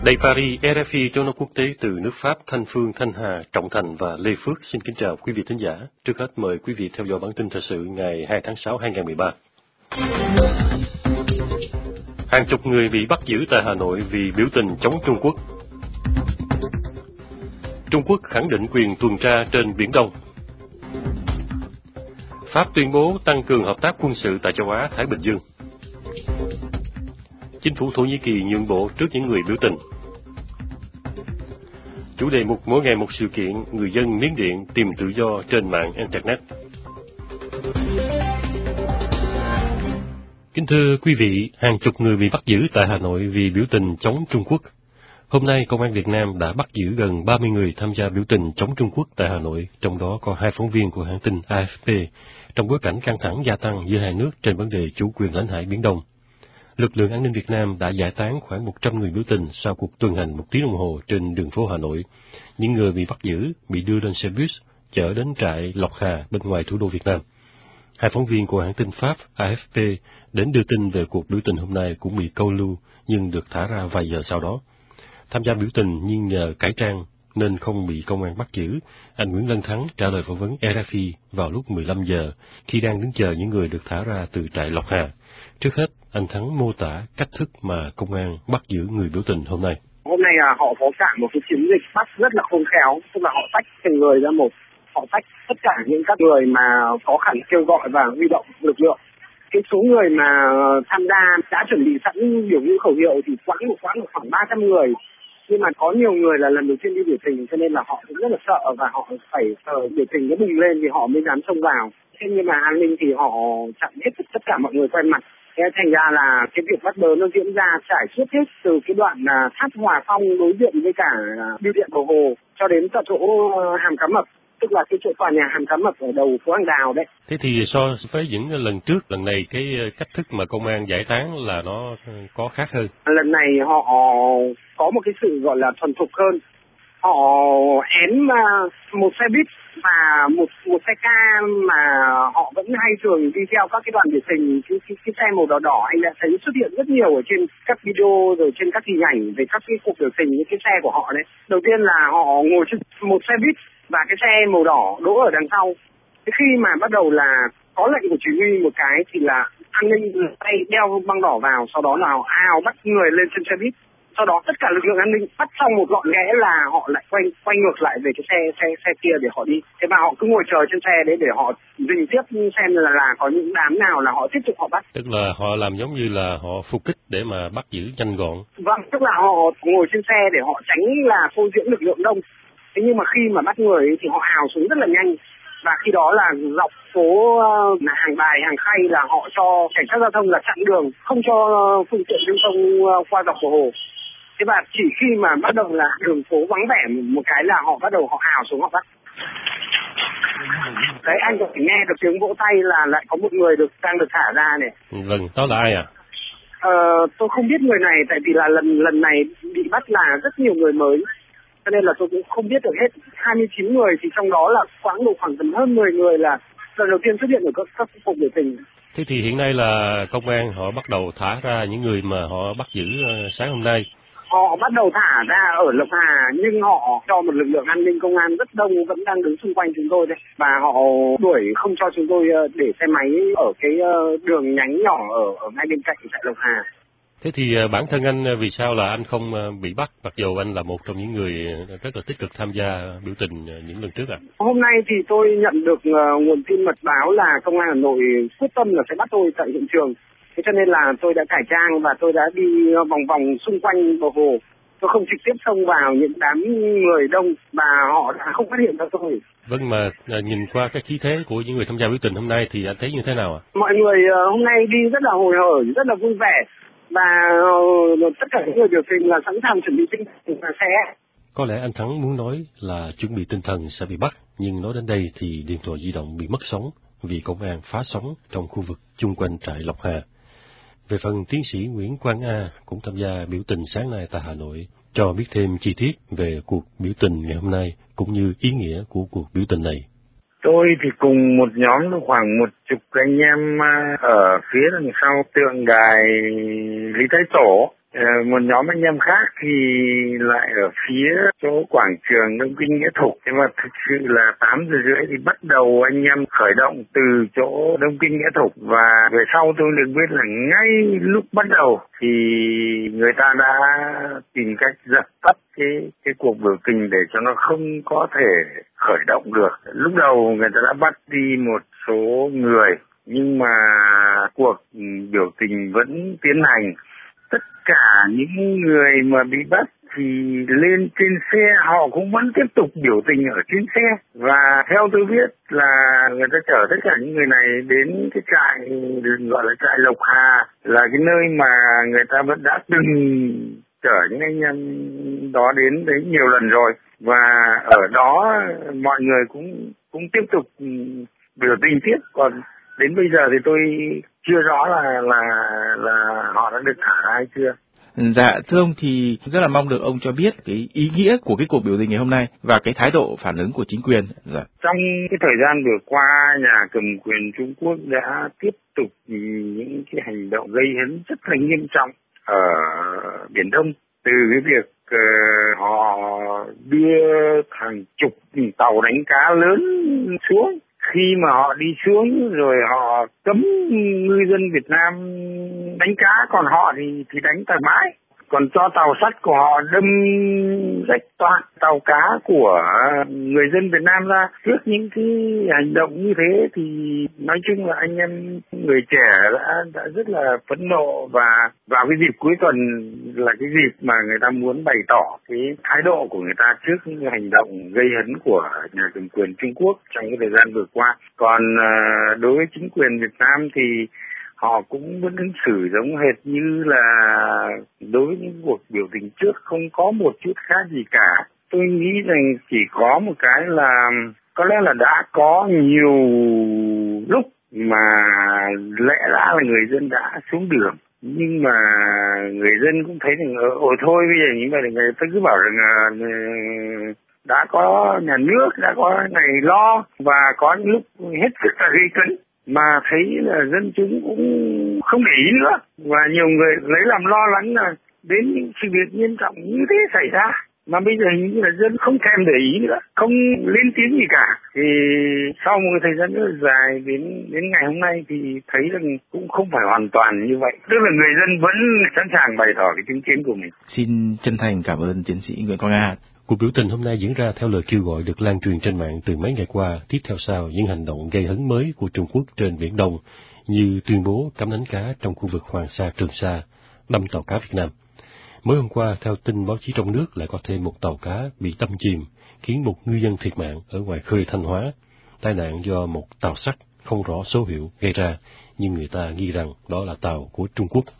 Đài Paris, RFI cho nó quốc tế từ nước Pháp, Thanh Phương, Thanh Hà, Trọng Thành và Lê Phước xin kính chào quý vị thính giả. Trước hết mời quý vị theo dõi bản tin thời sự ngày 2 tháng 6 2013. Hàng chục người bị bắt giữ tại Hà Nội vì biểu tình chống Trung Quốc. Trung Quốc khẳng định quyền tuần tra trên Biển Đông. Pháp tuyên bố tăng cường hợp tác quân sự tại châu Á, Thái Bình Dương. Chính phủ Thổ Nhĩ Kỳ nhượng bộ trước những người biểu tình. Chủ đề mục mỗi ngày một sự kiện, người dân Miến Điện tìm tự do trên mạng Internet. Kính thưa quý vị, hàng chục người bị bắt giữ tại Hà Nội vì biểu tình chống Trung Quốc. Hôm nay, Công an Việt Nam đã bắt giữ gần 30 người tham gia biểu tình chống Trung Quốc tại Hà Nội, trong đó có 2 phóng viên của hãng tin AFP, trong bối cảnh căng thẳng gia tăng giữa hai nước trên vấn đề chủ quyền lãnh hải Biển Đông. Lực lượng an ninh Việt Nam đã giải tán khoảng 100 người biểu tình sau cuộc tuần hành 1 tiếng đồng hồ trên đường phố Hà Nội. Những người bị bắt giữ bị đưa lên xe bus chở đến trại Lộc Hà bên ngoài thủ đô Việt Nam. 2 phóng viên của hãng tin Pháp AFP đến đưa tin về cuộc biểu tình hôm nay cũng bị câu lưu nhưng được thả ra vài giờ sau đó. Tham gia biểu tình nhưng nhờ cải trang nên không bị công an bắt giữ. Anh Nguyễn Lân Thắng trả lời phỏng vấn RFI vào lúc 15 giờ khi đang đứng chờ những người được thả ra từ trại Lộc Hà. Trước hết, anh Thắng mô tả cách thức mà công an bắt giữ người biểu tình hôm nay. Hôm nay họ có cả một cái chiến dịch bắt rất là khôn khéo, tức là họ tách từng người ra một, họ tách tất cả những các người mà có khả năng kêu gọi và huy động lực lượng. Cái số người mà tham gia đã chuẩn bị sẵn biểu ngữ khẩu hiệu thì quãng khoảng 300 người. Nhưng mà có nhiều người là lần đầu tiên đi biểu tình cho nên là họ cũng rất là sợ và họ phải biểu tình nó bùng lên thì họ mới dám xông vào. Thế nhưng mà an ninh thì họ chặn hết tất cả mọi người quen mặt. Thế thành ra là cái việc bắt bớ nó diễn ra trải suốt hết từ cái đoạn tháp Hòa Phong đối diện với cả bưu điện Bầu Hồ cho đến tận chỗ Hàm Cá Mập, tức là cái chỗ tòa nhà Hàm Cá Mập ở đầu phố Hàng Đào đấy. Thế thì so với những lần trước, lần này cái cách thức mà công an giải tán là nó có khác hơn. Lần này họ có một cái sự gọi là thuần thục hơn. Họ ém một xe buýt và một xe ca mà họ vẫn hay thường đi theo các cái đoàn biểu tình, cái xe màu đỏ đỏ anh đã thấy xuất hiện rất nhiều ở trên các video rồi trên các hình ảnh về các cái cuộc biểu tình những cái xe của họ đấy. Đầu tiên là họ ngồi trên một xe buýt và cái xe màu đỏ đỗ ở đằng sau. Thế khi mà bắt đầu là có lệnh của chỉ huy một cái thì là an ninh tay đeo băng đỏ vào, sau đó là họ ào bắt người lên trên xe buýt. Sau đó tất cả lực lượng an ninh bắt xong một gọn ghẽ là họ lại quay ngược lại về cái xe kia để họ đi. Thế mà họ cứ ngồi chờ trên xe đấy để họ dình tiếp xem là có những đám nào là họ tiếp tục họ bắt. Tức là họ làm giống như là họ phục kích để mà bắt giữ nhanh gọn. Vâng, tức là họ ngồi trên xe để họ tránh là phô diễn lực lượng đông. Thế nhưng mà khi mà bắt người ấy, thì họ ào xuống rất là nhanh. Và khi đó là dọc phố Hàng Bài, Hàng Khay là họ cho cảnh sát giao thông là chặn đường, không cho phương tiện lưu thông qua dọc Bầu Hồ. Thế và chỉ khi mà bắt đầu là đường phố vắng vẻ một cái là họ bắt đầu họ ào xuống họ bắt. Đấy, anh có thể nghe được tiếng vỗ tay là lại có một người đang được thả ra này. Vâng, đó là ai à? Tôi không biết người này tại vì là lần này bị bắt là rất nhiều người mới. Cho nên là tôi cũng không biết được hết. 29 người thì trong đó là khoảng tầm hơn 10 người là lần đầu tiên xuất hiện ở các cuộc biểu tình. Thế thì hiện nay là công an họ bắt đầu thả ra những người mà họ bắt giữ sáng hôm nay. Họ bắt đầu thả ra ở Lộc Hà nhưng họ cho một lực lượng an ninh công an rất đông vẫn đang đứng xung quanh chúng tôi đấy. Và họ đuổi không cho chúng tôi để xe máy ở cái đường nhánh nhỏ ở ngay bên cạnh tại Lộc Hà. Thế thì bản thân anh vì sao là anh không bị bắt mặc dù anh là một trong những người rất là tích cực tham gia biểu tình những lần trước ạ? Hôm nay thì tôi nhận được nguồn tin mật báo là công an Hà Nội quyết tâm là sẽ bắt tôi tại hiện trường. Thế cho nên là tôi đã cải trang và tôi đã đi vòng vòng xung quanh Bầu Hồ. Tôi không trực tiếp xông vào những đám người đông và họ đã không phát hiện ra tôi. Vâng, mà nhìn qua cái khí thế của những người tham gia biểu tình hôm nay thì anh thấy như thế nào ạ? Mọi người hôm nay đi rất là hồi hởi, rất là vui vẻ. Và tất cả những người biểu tình là sẵn sàng chuẩn bị tinh thần và sẽ. Có lẽ anh Thắng muốn nói là chuẩn bị tinh thần sẽ bị bắt, nhưng nói đến đây thì điện thoại di động bị mất sóng vì công an phá sóng trong khu vực chung quanh trại Lộc Hà. Về phần tiến sĩ Nguyễn Quang A cũng tham gia biểu tình sáng nay tại Hà Nội, cho biết thêm chi tiết về cuộc biểu tình ngày hôm nay cũng như ý nghĩa của cuộc biểu tình này. Tôi thì cùng một nhóm khoảng 10 anh em ở phía đằng sau tượng đài Lý Thái Tổ Một nhóm anh em khác thì lại ở phía chỗ quảng trường Đông Kinh Nghĩa Thục. Nhưng mà thực sự là 8 giờ rưỡi thì bắt đầu anh em khởi động từ chỗ Đông Kinh Nghĩa Thục. Và về sau tôi được biết là ngay lúc bắt đầu thì người ta đã tìm cách dập tắt cái cuộc biểu tình để cho nó không có thể khởi động được. Lúc đầu người ta đã bắt đi một số người, nhưng mà cuộc biểu tình vẫn tiến hành. Tất cả những người mà bị bắt thì lên trên xe, họ cũng vẫn tiếp tục biểu tình ở trên xe. Và theo tôi biết là người ta chở tất cả những người này đến cái trại gọi là trại Lộc Hà, là cái nơi mà người ta vẫn đã từng chở những anh em đó đến đấy nhiều lần rồi. Và ở đó mọi người cũng tiếp tục biểu tình tiếp. Còn đến bây giờ thì tôi chưa rõ là họ đã được thả ra hay chưa. Dạ, thưa ông thì rất là mong được ông cho biết cái ý nghĩa của cái cuộc biểu tình ngày hôm nay và cái thái độ phản ứng của chính quyền. Dạ. Trong cái thời gian vừa qua, nhà cầm quyền Trung Quốc đã tiếp tục những cái hành động gây hấn rất là nghiêm trọng ở Biển Đông. Từ cái việc họ đưa hàng chục tàu đánh cá lớn xuống. Khi mà họ đi xuống rồi họ cấm ngư dân Việt Nam đánh cá, còn họ thì đánh thoải mái. Còn cho tàu sắt của họ đâm rách toạc tàu cá của người dân Việt Nam ra. Trước những cái hành động như thế thì nói chung là anh em người trẻ đã rất là phẫn nộ. Và vào cái dịp cuối tuần là cái dịp mà người ta muốn bày tỏ cái thái độ của người ta trước những hành động gây hấn của nhà cầm quyền Trung Quốc trong cái thời gian vừa qua. Còn đối với chính quyền Việt Nam thì họ cũng vẫn ứng xử giống hệt như là đối với những cuộc biểu tình trước, không có một chút khác gì cả. Tôi nghĩ rằng chỉ có một cái là có lẽ là đã có nhiều lúc mà lẽ ra là người dân đã xuống đường, nhưng mà người dân cũng thấy rằng ôi thôi bây giờ như vậy là người ta cứ bảo rằng đã có nhà nước, đã có này lo, và có những lúc hết sức là gây cấn mà thấy là dân chúng cũng không để ý nữa, và nhiều người lấy làm lo lắng là đến những sự việc nghiêm trọng như thế xảy ra mà bây giờ hình như là dân không thèm để ý nữa, không lên tiếng gì cả. Thì sau một thời gian rất là dài đến ngày hôm nay thì thấy rằng cũng không phải hoàn toàn như vậy, tức là người dân vẫn sẵn sàng bày tỏ cái chứng kiến của mình. Xin chân thành cảm ơn tiến sĩ Nguyễn Quang A. Cuộc biểu tình hôm nay diễn ra theo lời kêu gọi được lan truyền trên mạng từ mấy ngày qua, tiếp theo sau những hành động gây hấn mới của Trung Quốc trên Biển Đông, như tuyên bố cấm đánh cá trong khu vực Hoàng Sa, Trường Sa, đâm tàu cá Việt Nam. Mới hôm qua, theo tin báo chí trong nước, lại có thêm một tàu cá bị đâm chìm, khiến một ngư dân thiệt mạng ở ngoài khơi Thanh Hóa. Tai nạn do một tàu sắt không rõ số hiệu gây ra, nhưng người ta nghi rằng đó là tàu của Trung Quốc.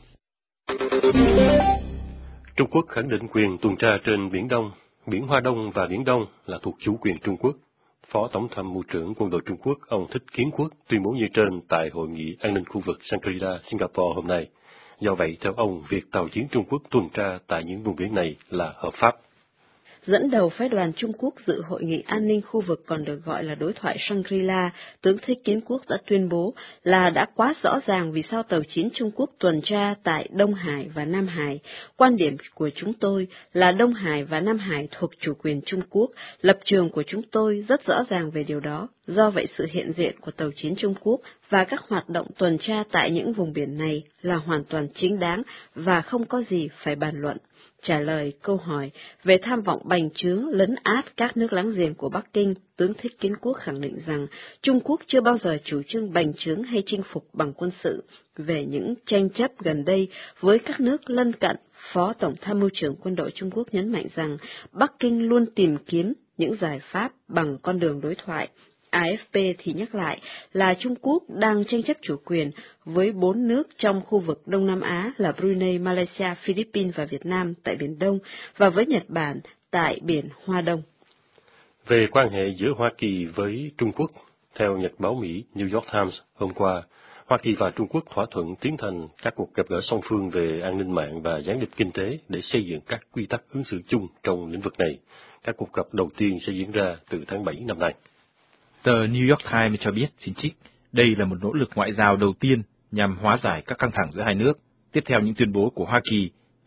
Trung Quốc khẳng định quyền tuần tra trên Biển Đông. Biển Hoa Đông và Biển Đông là thuộc chủ quyền Trung Quốc. Phó Tổng tham mưu trưởng quân đội Trung Quốc, ông Thích Kiến Quốc, tuyên bố như trên tại Hội nghị An ninh khu vực Shangri-La, Singapore hôm nay. Do vậy, theo ông, việc tàu chiến Trung Quốc tuần tra tại những vùng biển này là hợp pháp. Dẫn đầu phái đoàn Trung Quốc dự hội nghị an ninh khu vực còn được gọi là đối thoại Shangri-La, tướng Thích Kiến Quốc đã tuyên bố là đã quá rõ ràng vì sao tàu chiến Trung Quốc tuần tra tại Đông Hải và Nam Hải. Quan điểm của chúng tôi là Đông Hải và Nam Hải thuộc chủ quyền Trung Quốc, lập trường của chúng tôi rất rõ ràng về điều đó. Do vậy, sự hiện diện của tàu chiến Trung Quốc và các hoạt động tuần tra tại những vùng biển này là hoàn toàn chính đáng và không có gì phải bàn luận. Trả lời câu hỏi về tham vọng bành trướng lấn át các nước láng giềng của Bắc Kinh, tướng Thích Kiến Quốc khẳng định rằng Trung Quốc chưa bao giờ chủ trương bành trướng hay chinh phục bằng quân sự. Về những tranh chấp gần đây với các nước lân cận, Phó Tổng tham mưu trưởng quân đội Trung Quốc nhấn mạnh rằng Bắc Kinh luôn tìm kiếm những giải pháp bằng con đường đối thoại. AFP thì nhắc lại là Trung Quốc đang tranh chấp chủ quyền với 4 nước trong khu vực Đông Nam Á là Brunei, Malaysia, Philippines và Việt Nam tại Biển Đông và với Nhật Bản tại Biển Hoa Đông. Về quan hệ giữa Hoa Kỳ với Trung Quốc, theo nhật báo Mỹ New York Times hôm qua, Hoa Kỳ và Trung Quốc thỏa thuận tiến hành các cuộc gặp gỡ song phương về an ninh mạng và gián điệp kinh tế để xây dựng các quy tắc ứng xử chung trong lĩnh vực này. Các cuộc gặp đầu tiên sẽ diễn ra từ tháng 7 năm nay. Tờ New York Times cho biết, xin trích, đây là một nỗ lực ngoại giao đầu tiên nhằm hóa giải các căng thẳng giữa hai nước. Tiếp theo những tuyên bố của Hoa Kỳ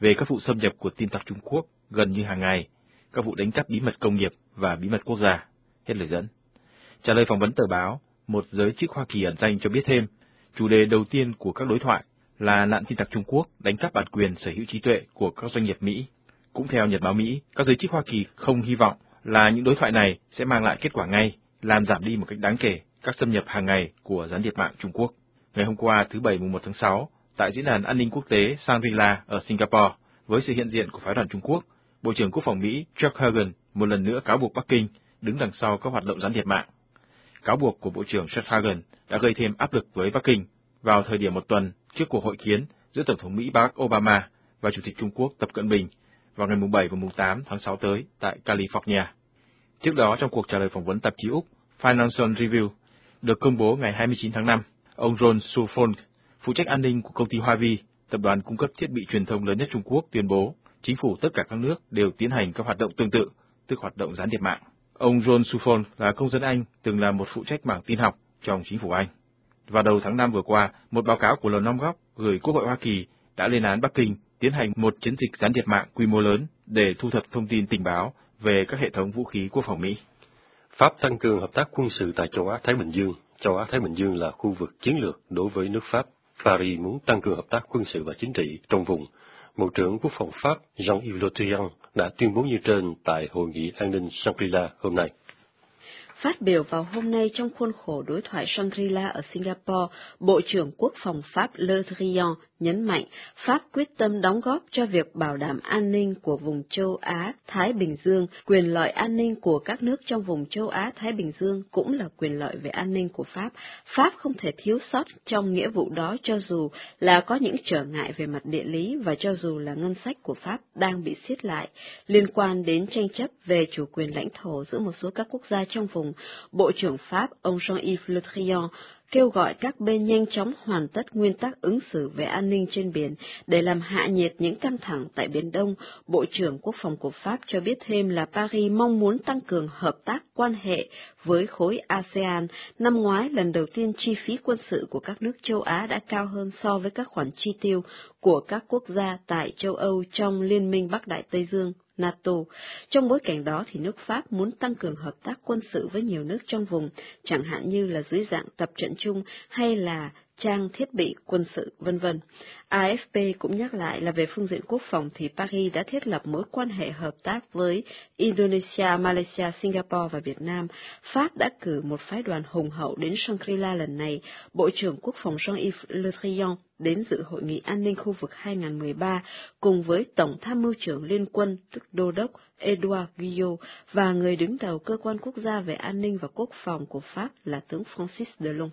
về các vụ xâm nhập của tin tặc Trung Quốc gần như hàng ngày, các vụ đánh cắp bí mật công nghiệp và bí mật quốc gia. Hết lời dẫn. Trả lời phỏng vấn tờ báo, một giới chức Hoa Kỳ ẩn danh cho biết thêm, chủ đề đầu tiên của các đối thoại là nạn tin tặc Trung Quốc đánh cắp bản quyền sở hữu trí tuệ của các doanh nghiệp Mỹ. Cũng theo Nhật báo Mỹ, các giới chức Hoa Kỳ không hy vọng là những đối thoại này sẽ mang lại kết quả ngay, làm giảm đi một cách đáng kể các xâm nhập hàng ngày của gián điệp mạng Trung Quốc. Ngày hôm qua, thứ Bảy mùng 1 tháng 6, tại Diễn đàn An ninh Quốc tế Shangri-La ở Singapore, với sự hiện diện của phái đoàn Trung Quốc, Bộ trưởng Quốc phòng Mỹ Chuck Hagel một lần nữa cáo buộc Bắc Kinh đứng đằng sau các hoạt động gián điệp mạng. Cáo buộc của Bộ trưởng Chuck Hagel đã gây thêm áp lực với Bắc Kinh vào thời điểm một tuần trước cuộc hội kiến giữa Tổng thống Mỹ Barack Obama và Chủ tịch Trung Quốc Tập Cận Bình vào ngày mùng 7 và mùng 8 tháng 6 tới tại California. Trước đó, trong cuộc trả lời phỏng vấn tạp chí Úc Financial Review được công bố ngày 29 tháng 5, ông Ron Suffolk, phụ trách an ninh của công ty Huawei, tập đoàn cung cấp thiết bị truyền thông lớn nhất Trung Quốc, tuyên bố chính phủ tất cả các nước đều tiến hành các hoạt động tương tự, tức hoạt động gián điệp mạng. Ông Ron Suffolk là công dân Anh, từng là một phụ trách mảng tin học trong chính phủ Anh. Vào đầu tháng 5 vừa qua, một báo cáo của Lầu Năm Góc gửi Quốc hội Hoa Kỳ đã lên án Bắc Kinh tiến hành một chiến dịch gián điệp mạng quy mô lớn để thu thập thông tin tình báo về các hệ thống vũ khí quốc phòng Mỹ. Pháp tăng cường hợp tác quân sự tại châu Á-Thái Bình Dương. Châu Á-Thái Bình Dương là khu vực chiến lược đối với nước Pháp. Paris muốn tăng cường hợp tác quân sự và chính trị trong vùng. Bộ trưởng Quốc phòng Pháp Jean-Yves Le Drian đã tuyên bố như trên tại Hội nghị An ninh Shangri-La hôm nay. Phát biểu vào hôm nay trong khuôn khổ đối thoại Shangri-La ở Singapore, Bộ trưởng Quốc phòng Pháp Le Drian nhấn mạnh Pháp quyết tâm đóng góp cho việc bảo đảm an ninh của vùng châu Á-Thái Bình Dương. Quyền lợi an ninh của các nước trong vùng châu Á-Thái Bình Dương cũng là quyền lợi về an ninh của Pháp. Pháp không thể thiếu sót trong nghĩa vụ đó cho dù là có những trở ngại về mặt địa lý và cho dù là ngân sách của Pháp đang bị siết lại. Liên quan đến tranh chấp về chủ quyền lãnh thổ giữa một số các quốc gia trong vùng, Bộ trưởng Pháp ông Jean-Yves Le Drian kêu gọi các bên nhanh chóng hoàn tất nguyên tắc ứng xử về an ninh trên biển để làm hạ nhiệt những căng thẳng tại Biển Đông. Bộ trưởng Quốc phòng của Pháp cho biết thêm là Paris mong muốn tăng cường hợp tác quan hệ với khối ASEAN. Năm ngoái, lần đầu tiên chi phí quân sự của các nước châu Á đã cao hơn so với các khoản chi tiêu của các quốc gia tại châu Âu trong Liên minh Bắc Đại Tây Dương. NATO. Trong bối cảnh đó thì nước Pháp muốn tăng cường hợp tác quân sự với nhiều nước trong vùng, chẳng hạn như là dưới dạng tập trận chung hay là trang thiết bị quân sự, v.v. AFP cũng nhắc lại là về phương diện quốc phòng thì Paris đã thiết lập mối quan hệ hợp tác với Indonesia, Malaysia, Singapore và Việt Nam. Pháp đã cử một phái đoàn hùng hậu đến Shangri-La lần này. Bộ trưởng Quốc phòng Jean-Yves Le Drian đến dự Hội nghị An ninh khu vực 2013 cùng với Tổng tham mưu trưởng Liên quân, tức Đô đốc Edouard Guillot và người đứng đầu Cơ quan Quốc gia về An ninh và Quốc phòng của Pháp là tướng Francis Delon.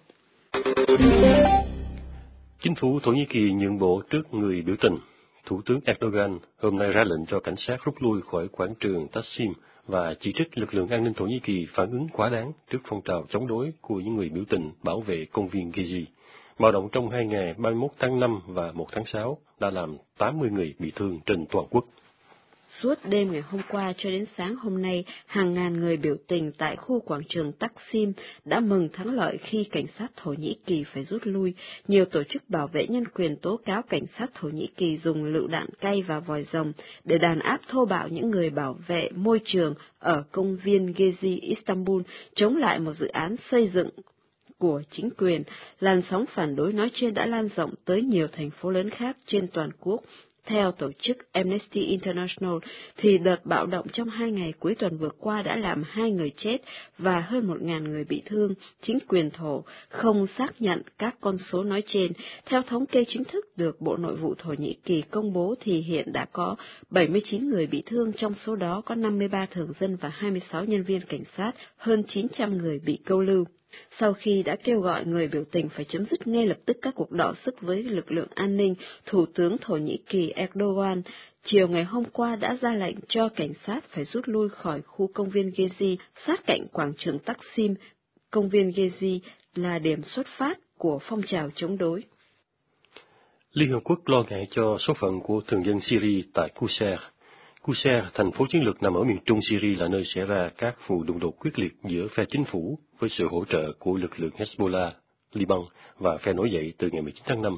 Chính phủ Thổ Nhĩ Kỳ nhượng bộ trước người biểu tình. Thủ tướng Erdogan hôm nay ra lệnh cho cảnh sát rút lui khỏi quảng trường Taksim và chỉ trích lực lượng an ninh Thổ Nhĩ Kỳ phản ứng quá đáng trước phong trào chống đối của những người biểu tình bảo vệ công viên Gezi. Bạo động trong 2 ngày 31 tháng 5 và 1 tháng 6 đã làm 80 người bị thương trên toàn quốc. Suốt đêm ngày hôm qua cho đến sáng hôm nay, hàng ngàn người biểu tình tại khu quảng trường Taksim đã mừng thắng lợi khi cảnh sát Thổ Nhĩ Kỳ phải rút lui. Nhiều tổ chức bảo vệ nhân quyền tố cáo cảnh sát Thổ Nhĩ Kỳ dùng lựu đạn cay và vòi rồng để đàn áp thô bạo những người bảo vệ môi trường ở công viên Gezi, Istanbul, chống lại một dự án xây dựng của chính quyền. Làn sóng phản đối nói trên đã lan rộng tới nhiều thành phố lớn khác trên toàn quốc. Theo tổ chức Amnesty International, thì đợt bạo động trong 2 ngày cuối tuần vừa qua đã làm 2 người chết và hơn 1.000 người bị thương. Chính quyền Thổ không xác nhận các con số nói trên. Theo thống kê chính thức được Bộ Nội vụ Thổ Nhĩ Kỳ công bố thì hiện đã có 79 người bị thương, trong số đó có 53 thường dân và 26 nhân viên cảnh sát, hơn 900 người bị câu lưu. Sau khi đã kêu gọi người biểu tình phải chấm dứt ngay lập tức các cuộc đọ sức với lực lượng an ninh, Thủ tướng Thổ Nhĩ Kỳ Erdogan chiều ngày hôm qua đã ra lệnh cho cảnh sát phải rút lui khỏi khu công viên Gezi sát cạnh quảng trường Taksim. Công viên Gezi là điểm xuất phát của phong trào chống đối. Liên Hợp Quốc lo ngại cho số phận của thường dân Syria tại Qusayr. Qusayr, thành phố chiến lược nằm ở miền trung Syria, là nơi xảy ra các vụ đụng độ quyết liệt giữa phe chính phủ với sự hỗ trợ của lực lượng Hezbollah, Liban và phe nổi dậy từ ngày 19 tháng 5.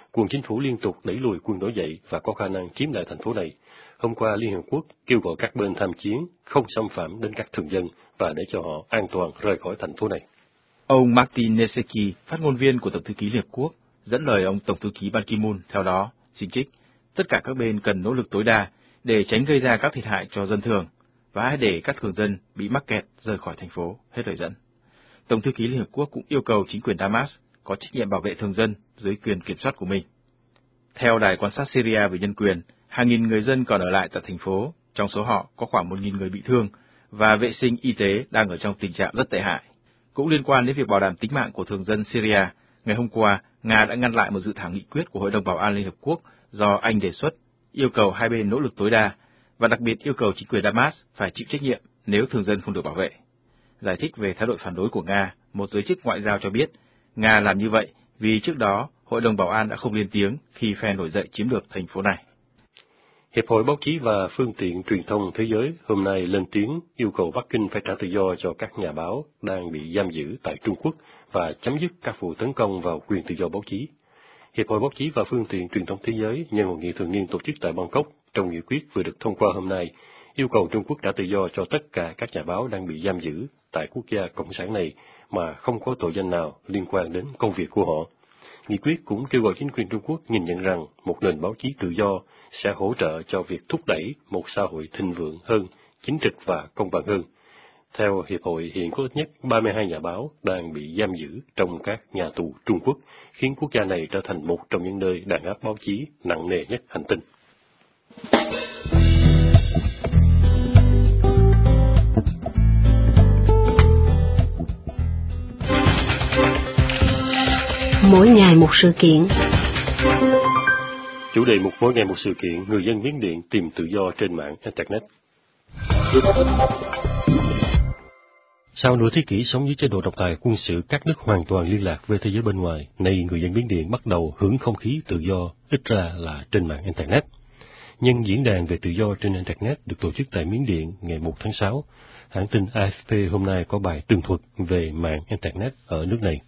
quân chính phủ liên tục đẩy lùi quân nổi dậy và có khả năng chiếm lại thành phố này. Hôm qua, Liên Hợp Quốc kêu gọi các bên tham chiến không xâm phạm đến các thường dân và để cho họ an toàn rời khỏi thành phố này. Ông Martin Neseki, phát ngôn viên của Tổng thư ký Liên Hợp Quốc, dẫn lời ông Tổng thư ký Ban Ki-moon theo đó, xin trích, tất cả các bên cần nỗ lực tối đa để tránh gây ra các thiệt hại cho dân thường và hãy để các thường dân bị mắc kẹt rời khỏi thành phố, hết lời dẫn. Tổng thư ký Liên Hợp Quốc cũng yêu cầu chính quyền Damas có trách nhiệm bảo vệ thường dân dưới quyền kiểm soát của mình. Theo Đài quan sát Syria về nhân quyền, hàng nghìn người dân còn ở lại tại thành phố, trong số họ có khoảng 1.000 người bị thương và vệ sinh y tế đang ở trong tình trạng rất tệ hại. Cũng liên quan đến việc bảo đảm tính mạng của thường dân Syria, ngày hôm qua, Nga đã ngăn lại một dự thảo nghị quyết của Hội đồng Bảo an Liên Hợp Quốc do Anh đề xuất, yêu cầu hai bên nỗ lực tối đa và đặc biệt yêu cầu chính quyền Damas phải chịu trách nhiệm nếu thường dân không được bảo vệ. Giải thích về thái độ phản đối của Nga, một giới chức ngoại giao cho biết, Nga làm như vậy vì trước đó Hội đồng Bảo an đã không lên tiếng khi phe nổi dậy chiếm được thành phố này. Hiệp hội Báo chí và Phương tiện Truyền thông Thế giới hôm nay lên tiếng yêu cầu Bắc Kinh phải trả tự do cho các nhà báo đang bị giam giữ tại Trung Quốc và chấm dứt các vụ tấn công vào quyền tự do báo chí. Hiệp hội Báo chí và Phương tiện Truyền thông Thế giới nhân hội nghị thường niên tổ chức tại Bangkok trong nghị quyết vừa được thông qua hôm nay yêu cầu Trung Quốc trả tự do cho tất cả các nhà báo đang bị giam giữ tại quốc gia cộng sản này mà không có tội danh nào liên quan đến công việc của họ. Nghị quyết cũng kêu gọi chính quyền Trung Quốc nhìn nhận rằng một nền báo chí tự do sẽ hỗ trợ cho việc thúc đẩy một xã hội thịnh vượng hơn, chính trực và công bằng hơn. Theo Hiệp hội, hiện có ít nhất 32 nhà báo đang bị giam giữ trong các nhà tù Trung Quốc, khiến quốc gia này trở thành một trong những nơi đàn áp báo chí nặng nề nhất hành tinh. Mỗi ngày một sự kiện. Chủ đề mục mỗi ngày một sự kiện, người dân Miến Điện tìm tự do trên mạng Internet. Sau nửa thế kỷ sống dưới chế độ độc tài quân sự, cắt đứt hoàn toàn liên lạc với thế giới bên ngoài, nay người dân Miến Điện bắt đầu hưởng không khí tự do, ít ra là trên mạng Internet. Nhân diễn đàn về tự do trên Internet được tổ chức tại Miến Điện ngày 1 tháng 6, hãng tin AFP hôm nay có bài tường thuật về mạng Internet ở nước này.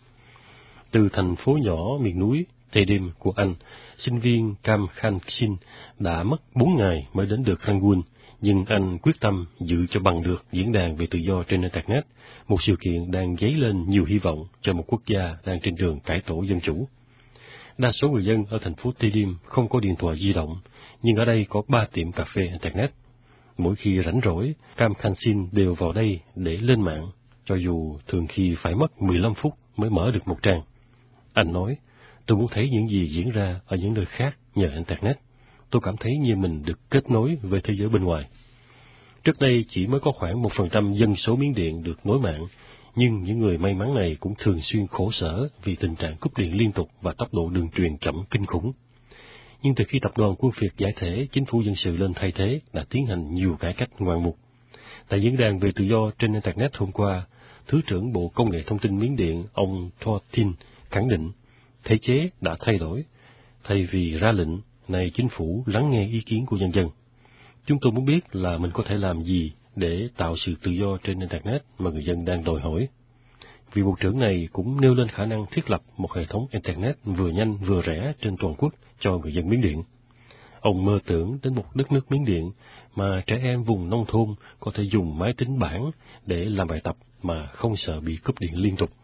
Từ thành phố nhỏ miền núi Tedim của Anh, sinh viên Cam Khan Sin đã mất 4 ngày mới đến được Rangoon, nhưng anh quyết tâm giữ cho bằng được diễn đàn về tự do trên Internet, một sự kiện đang dấy lên nhiều hy vọng cho một quốc gia đang trên đường cải tổ dân chủ. Đa số người dân ở thành phố Tedim không có điện thoại di động, nhưng ở đây có 3 tiệm cà phê Internet. Mỗi khi rảnh rỗi, Cam Khan Sin đều vào đây để lên mạng, cho dù thường khi phải mất 15 phút mới mở được một trang. Anh nói, tôi muốn thấy những gì diễn ra ở những nơi khác nhờ Internet. Tôi cảm thấy như mình được kết nối với thế giới bên ngoài. Trước đây chỉ mới có khoảng 1% dân số Miến Điện được nối mạng, nhưng những người may mắn này cũng thường xuyên khổ sở vì tình trạng cúp điện liên tục và tốc độ đường truyền chậm kinh khủng. Nhưng từ khi tập đoàn Quân Việt giải thể, chính phủ dân sự lên thay thế đã tiến hành nhiều cải cách ngoạn mục. Tại diễn đàn về tự do trên Internet hôm qua, Thứ trưởng Bộ Công nghệ Thông tin Miến Điện, ông Thor Tin, khẳng định thể chế đã thay đổi. Thay vì ra lệnh, nay chính phủ lắng nghe ý kiến của nhân dân. Chúng tôi muốn biết là mình có thể làm gì để tạo sự tự do trên Internet mà người dân đang đòi hỏi. Vị bộ trưởng này cũng nêu lên khả năng thiết lập một hệ thống Internet vừa nhanh vừa rẻ trên toàn quốc cho người dân Miến Điện. Ông mơ tưởng đến một đất nước Miến Điện mà trẻ em vùng nông thôn có thể dùng máy tính bảng để làm bài tập mà không sợ bị cúp điện liên tục.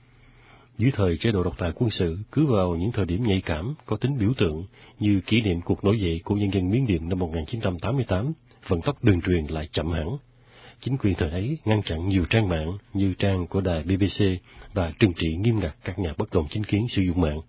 Dưới thời chế độ độc tài quân sự, cứ vào những thời điểm nhạy cảm có tính biểu tượng như kỷ niệm cuộc nổi dậy của nhân dân Miến Điện năm 1988, vận tốc đường truyền lại chậm hẳn. Chính quyền thời ấy ngăn chặn nhiều trang mạng như trang của đài BBC và trừng trị nghiêm ngặt các nhà bất đồng chính kiến sử dụng mạng.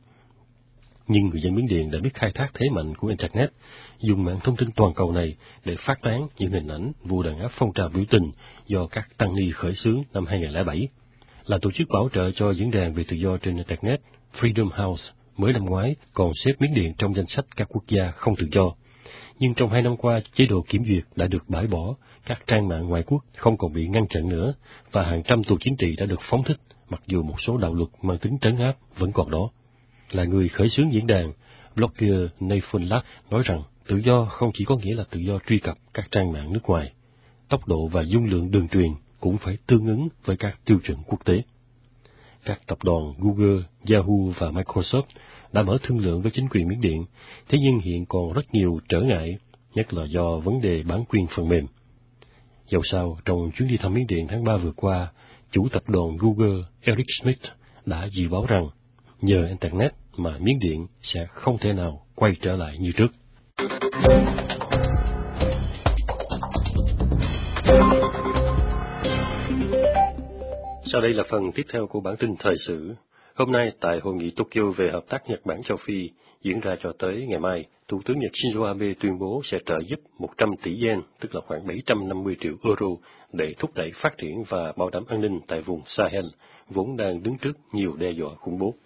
Nhưng người dân Miến Điện đã biết khai thác thế mạnh của Internet, dùng mạng thông tin toàn cầu này để phát tán những hình ảnh vụ đàn áp phong trào biểu tình do các tăng ni khởi xướng năm 2007. Là tổ chức bảo trợ cho diễn đàn về tự do trên Internet, Freedom House mới năm ngoái còn xếp Miến Điện trong danh sách các quốc gia không tự do. Nhưng trong 2 năm qua, chế độ kiểm duyệt đã được bãi bỏ, các trang mạng ngoại quốc không còn bị ngăn chặn nữa, và hàng trăm tù chính trị đã được phóng thích, mặc dù một số đạo luật mang tính trấn áp vẫn còn đó. Là người khởi xướng diễn đàn, blogger Nathan Lack nói rằng tự do không chỉ có nghĩa là tự do truy cập các trang mạng nước ngoài. Tốc độ và dung lượng đường truyền cũng phải tương ứng với các tiêu chuẩn quốc tế. các tập đoàn Google, Yahoo và Microsoft đã mở thương lượng với chính quyền Miến Điện, thế nhưng hiện còn rất nhiều trở ngại, nhất là do vấn đề bản quyền phần mềm. Dẫu sao, trong chuyến đi thăm Miến Điện tháng 3 vừa qua, chủ tập đoàn Google Eric Schmidt đã dự báo rằng nhờ Internet mà Miến Điện sẽ không thể nào quay trở lại như trước. Sau đây là phần tiếp theo của bản tin thời sự. Hôm nay, tại Hội nghị Tokyo về hợp tác Nhật Bản châu Phi diễn ra cho tới ngày mai, Thủ tướng Nhật Shinzo Abe tuyên bố sẽ trợ giúp 100 tỷ yen, tức là khoảng 750 triệu euro, để thúc đẩy phát triển và bảo đảm an ninh tại vùng Sahel, vốn đang đứng trước nhiều đe dọa khủng bố.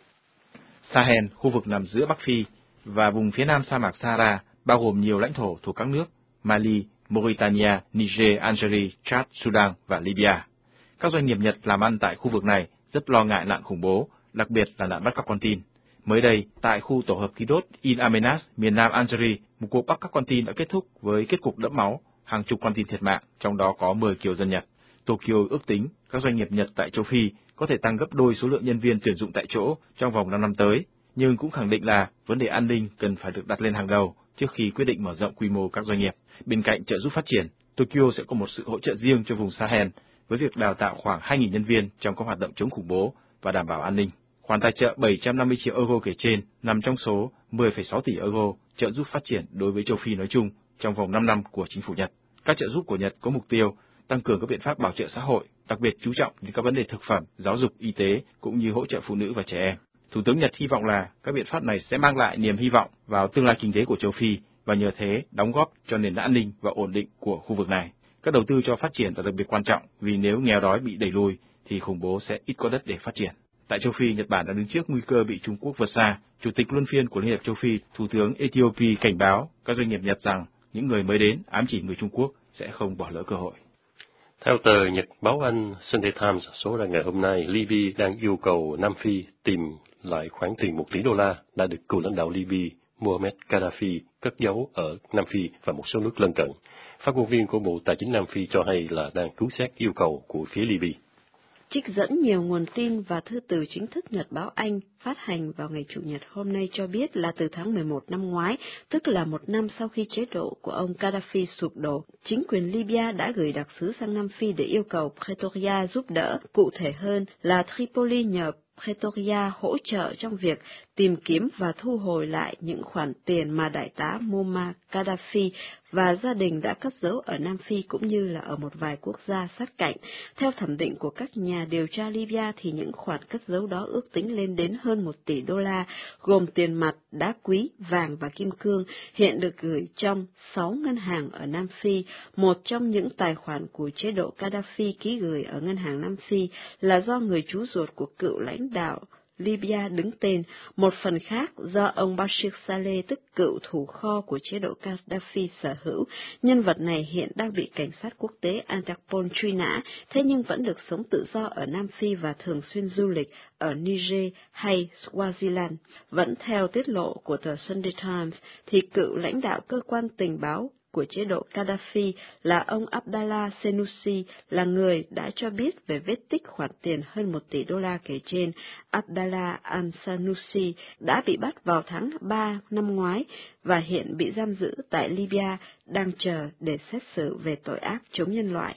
Sahel, khu vực nằm giữa Bắc Phi và vùng phía nam sa mạc Sahara, bao gồm nhiều lãnh thổ thuộc các nước Mali, Mauritania, Niger, Algeria, Chad, Sudan và Libya. Các doanh nghiệp Nhật làm ăn tại khu vực này rất lo ngại nạn khủng bố, đặc biệt là nạn bắt cóc con tin. Mới đây, tại khu tổ hợp khí đốt In Amenas, miền nam Algeria, một cuộc bắt cóc con tin đã kết thúc với kết cục đẫm máu, hàng chục con tin thiệt mạng, trong đó có 10 kiều dân Nhật. Tokyo ước tính các doanh nghiệp Nhật tại châu Phi có thể tăng gấp đôi số lượng nhân viên tuyển dụng tại chỗ trong vòng 5 năm tới, nhưng cũng khẳng định là vấn đề an ninh cần phải được đặt lên hàng đầu trước khi quyết định mở rộng quy mô các doanh nghiệp. Bên cạnh trợ giúp phát triển, Tokyo sẽ có một sự hỗ trợ riêng cho vùng Sahel với việc đào tạo khoảng 2.000 nhân viên trong các hoạt động chống khủng bố và đảm bảo an ninh. Khoản tài trợ 750 triệu euro kể trên nằm trong số 10,6 tỷ euro trợ giúp phát triển đối với châu Phi nói chung trong vòng 5 năm của chính phủ Nhật. Các trợ giúp của Nhật có mục tiêu tăng cường các biện pháp bảo trợ xã hội, đặc biệt chú trọng đến các vấn đề thực phẩm, giáo dục, y tế cũng như hỗ trợ phụ nữ và trẻ em. Thủ tướng Nhật hy vọng là các biện pháp này sẽ mang lại niềm hy vọng vào tương lai kinh tế của châu Phi và nhờ thế đóng góp cho nền an ninh và ổn định của khu vực này. Các đầu tư cho phát triển là đặc biệt quan trọng vì nếu nghèo đói bị đẩy lùi thì khủng bố sẽ ít có đất để phát triển. Tại châu Phi, Nhật Bản đang đứng trước nguy cơ bị Trung Quốc vượt xa. Chủ tịch luân phiên của Liên hiệp châu Phi, Thủ tướng Ethiopia cảnh báo các doanh nghiệp Nhật rằng những người mới đến ám chỉ người Trung Quốc sẽ không bỏ lỡ cơ hội. Theo tờ Nhật báo Anh Sunday Times số ra ngày hôm nay, Libya đang yêu cầu Nam Phi tìm lại khoản tiền 1 tỷ đô la đã được cựu lãnh đạo Libya Muammar Gaddafi cất giấu ở Nam Phi và một số nước lân cận. Phát ngôn viên của Bộ Tài chính Nam Phi cho hay là đang cứu xét yêu cầu của phía Libya. Trích dẫn nhiều nguồn tin và thư từ chính thức Nhật báo Anh phát hành vào ngày Chủ nhật hôm nay cho biết là từ tháng 11 năm ngoái, tức là một năm sau khi chế độ của ông Gaddafi sụp đổ, chính quyền Libya đã gửi đặc sứ sang Nam Phi để yêu cầu Pretoria giúp đỡ, cụ thể hơn là Tripoli nhờ Pretoria hỗ trợ trong việc tìm kiếm và thu hồi lại những khoản tiền mà đại tá Muammar Gaddafi và gia đình đã cất giấu ở Nam Phi cũng như là ở một vài quốc gia sát cạnh. Theo thẩm định của các nhà điều tra Libya thì những khoản cất giấu đó ước tính lên đến hơn 1 tỷ đô la, gồm tiền mặt, đá quý, vàng và kim cương, hiện được gửi trong 6 ngân hàng ở Nam Phi. Một trong những tài khoản của chế độ Gaddafi ký gửi ở ngân hàng Nam Phi là do người chú ruột của cựu lãnh đạo Libya đứng tên, một phần khác do ông Bashir Saleh, tức cựu thủ kho của chế độ Gaddafi sở hữu. Nhân vật này hiện đang bị cảnh sát quốc tế Interpol truy nã, thế nhưng vẫn được sống tự do ở Nam Phi và thường xuyên du lịch ở Niger hay Swaziland. Vẫn theo tiết lộ của tờ Sunday Times, thì cựu lãnh đạo cơ quan tình báo của chế độ Gaddafi là ông Abdallah Senussi là người đã cho biết về vết tích khoản tiền hơn 1 tỷ đô la kể trên. Abdallah al-Senussi đã bị bắt vào tháng 3 năm ngoái và hiện bị giam giữ tại Libya, đang chờ để xét xử về tội ác chống nhân loại.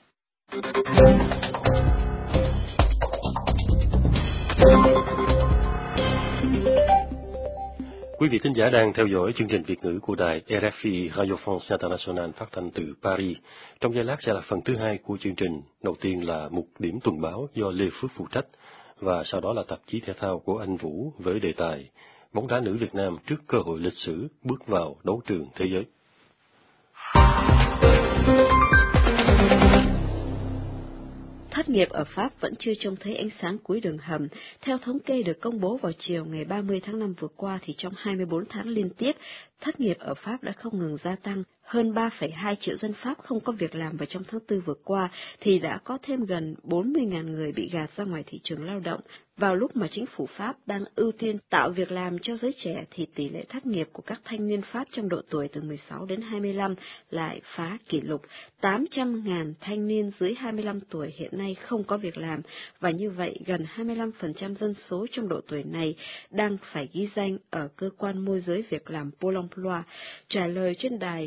Quý vị thính giả đang theo dõi chương trình Việt ngữ của đài RFI Radio France International phát thanh từ Paris. Trong giây lát sẽ là phần thứ hai của chương trình. Đầu tiên là mục điểm tuần báo do Lê Phước phụ trách, và sau đó là tạp chí thể thao của anh Vũ với đề tài bóng đá nữ Việt Nam trước cơ hội lịch sử bước vào đấu trường thế giới. Thất nghiệp ở Pháp vẫn chưa trông thấy ánh sáng cuối đường hầm. Theo thống kê được công bố vào chiều ngày 30 tháng 5 vừa qua, thì trong 24 tháng liên tiếp, thất nghiệp ở Pháp đã không ngừng gia tăng. Hơn 3,2 triệu dân Pháp không có việc làm và trong tháng 4 vừa qua thì đã có thêm gần 40.000 người bị gạt ra ngoài thị trường lao động. Vào lúc mà chính phủ Pháp đang ưu tiên tạo việc làm cho giới trẻ thì tỷ lệ thất nghiệp của các thanh niên Pháp trong độ tuổi từ 16 đến 25 lại phá kỷ lục. 800.000 thanh niên dưới 25 tuổi hiện nay không có việc làm và như vậy gần 25% dân số trong độ tuổi này đang phải ghi danh ở cơ quan môi giới việc làm Pôle emploi. Trả lời trên đài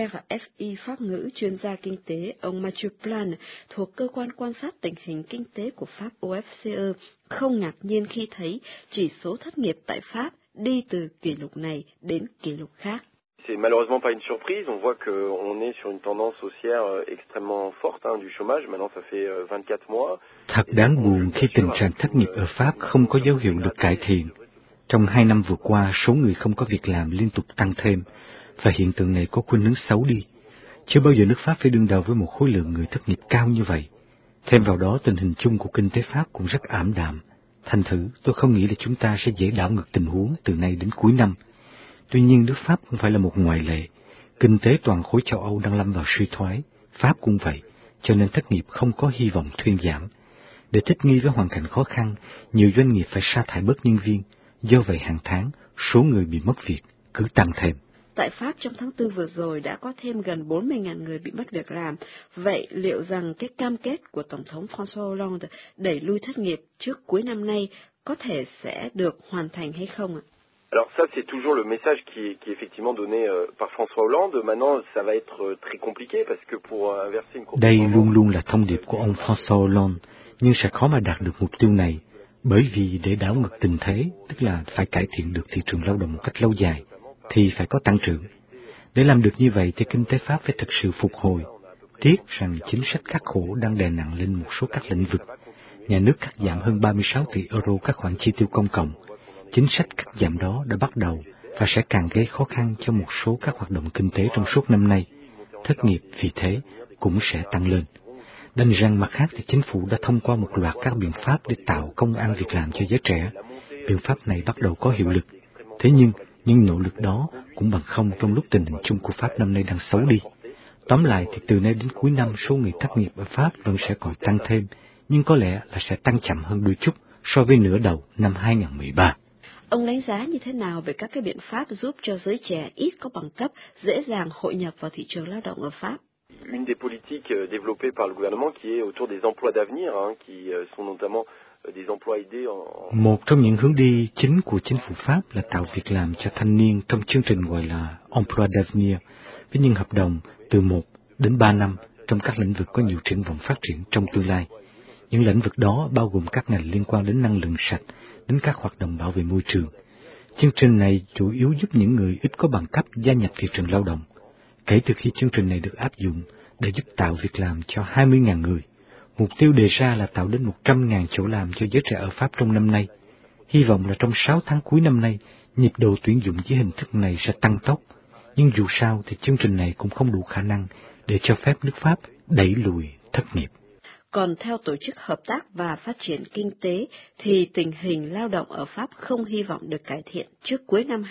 RFI Pháp ngữ, chuyên gia kinh tế ông Mathieu Plan thuộc cơ quan quan sát tình hình kinh tế của Pháp OFCE không ngạc nhiên khi thấy chỉ số thất nghiệp tại Pháp đi từ kỷ lục này đến kỷ lục khác. C'est malheureusement pas une surprise, on voit qu'on est sur une tendance haussière extrêmement forte du chômage, maintenant ça fait 24 mois. Thật đáng buồn khi tình trạng thất nghiệp ở Pháp không có dấu hiệu được cải thiện. Trong 2 năm vừa qua, số người không có việc làm liên tục tăng thêm, và hiện tượng này có khuynh hướng xấu đi. Chưa bao giờ nước Pháp phải đương đầu với một khối lượng người thất nghiệp cao như vậy. Thêm vào đó, tình hình chung của kinh tế Pháp cũng rất ảm đạm. Thành thử, tôi không nghĩ là chúng ta sẽ dễ đảo ngược tình huống từ nay đến cuối năm. Tuy nhiên, nước Pháp không phải là một ngoại lệ. Kinh tế toàn khối châu Âu đang lâm vào suy thoái. Pháp cũng vậy, cho nên thất nghiệp không có hy vọng thuyên giảm. Để thích nghi với hoàn cảnh khó khăn, nhiều doanh nghiệp phải sa thải bớt nhân viên. Do vậy hàng tháng, số người bị mất việc cứ tăng thêm. Tại Pháp trong tháng 4 vừa rồi đã có thêm gần 40.000 người bị mất việc làm. Vậy liệu rằng cái cam kết của Tổng thống François Hollande đẩy lui thất nghiệp trước cuối năm nay có thể sẽ được hoàn thành hay không ạ? Alors ça, c'est toujours le message qui est effectivement donné par François Hollande. Maintenant, ça va être très compliqué parce que pour inverser une courbe. Đây luôn luôn là thông điệp của ông François Hollande, nhưng sẽ khó mà đạt được mục tiêu này, bởi vì để đảo ngược tình thế, tức là phải cải thiện được thị trường lao động một cách lâu dài, thì phải có tăng trưởng. Để làm được như vậy thì kinh tế Pháp phải thực sự phục hồi. Tiếc rằng chính sách khắc khổ đang đè nặng lên một số các lĩnh vực. Nhà nước cắt giảm hơn 36 tỷ euro các khoản chi tiêu công cộng. Chính sách cắt giảm đó đã bắt đầu và sẽ càng gây khó khăn cho một số các hoạt động kinh tế trong suốt năm nay. Thất nghiệp vì thế cũng sẽ tăng lên. Đành rằng mặt khác thì chính phủ đã thông qua một loạt các biện pháp để tạo công ăn việc làm cho giới trẻ. Biện pháp này bắt đầu có hiệu lực. Thế nhưng, những nỗ lực đó cũng bằng không trong lúc tình hình chung của Pháp năm nay đang xấu đi. Tóm lại thì từ nay đến cuối năm số người thất nghiệp ở Pháp vẫn sẽ còn tăng thêm, nhưng có lẽ là sẽ tăng chậm hơn đôi chút so với nửa đầu năm 2013. Ông đánh giá như thế nào về các cái biện pháp giúp cho giới trẻ ít có bằng cấp dễ dàng hội nhập vào thị trường lao động ở Pháp? Une des politiques développées par le gouvernement qui est autour des emplois d'avenir, qui sont notamment des emplois aidés en... Một trong những hướng đi chính của chính phủ Pháp là tạo việc làm cho thanh niên trong chương trình gọi là emploi d'avenir, với những hợp đồng từ 1 đến 3 năm trong các lĩnh vực có nhiều triển vọng phát triển trong tương lai. Những lĩnh vực đó bao gồm các ngành liên quan đến năng lượng sạch, đến các hoạt động bảo vệ môi trường. Chương trình này chủ yếu giúp những người ít có bằng cấp gia nhập thị trường lao động. Kể từ khi chương trình này được áp dụng, đã giúp tạo việc làm cho 20.000 người. Mục tiêu đề ra là tạo đến 100.000 chỗ làm cho giới trẻ ở Pháp trong năm nay. Hy vọng là trong 6 tháng cuối năm nay, nhịp độ tuyển dụng dưới hình thức này sẽ tăng tốc. Nhưng dù sao thì chương trình này cũng không đủ khả năng để cho phép nước Pháp đẩy lùi thất nghiệp. Còn theo Tổ chức Hợp tác và Phát triển Kinh tế thì tình hình lao động ở Pháp không hy vọng được cải thiện trước cuối năm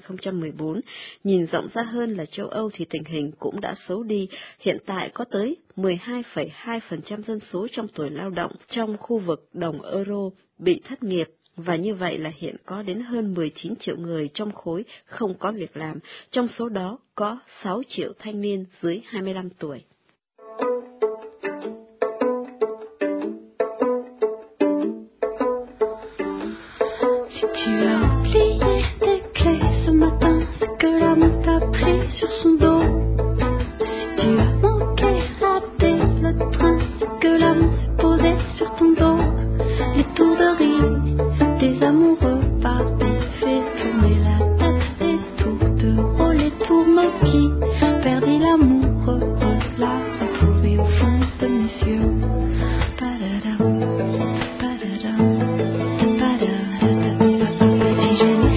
2014. Nhìn rộng ra hơn là châu Âu thì tình hình cũng đã xấu đi. Hiện tại có tới 12,2% dân số trong tuổi lao động trong khu vực đồng euro bị thất nghiệp. Và như vậy là hiện có đến hơn 19 triệu người trong khối không có việc làm. Trong số đó có 6 triệu thanh niên dưới 25 tuổi. Tu as oublié tes clés ce matin, c'est que l'amour t'a pris sur son dos. Si tu as manqué raté le train, c'est que l'amour s'est posé sur ton dos. Les tours de riz des amoureux parfaits fait tourner la tête, les tours de rôle, les tours qui perdit l'amour, l'a retrouvé au fond de mes yeux. Padadam, padadam, padadam. Si je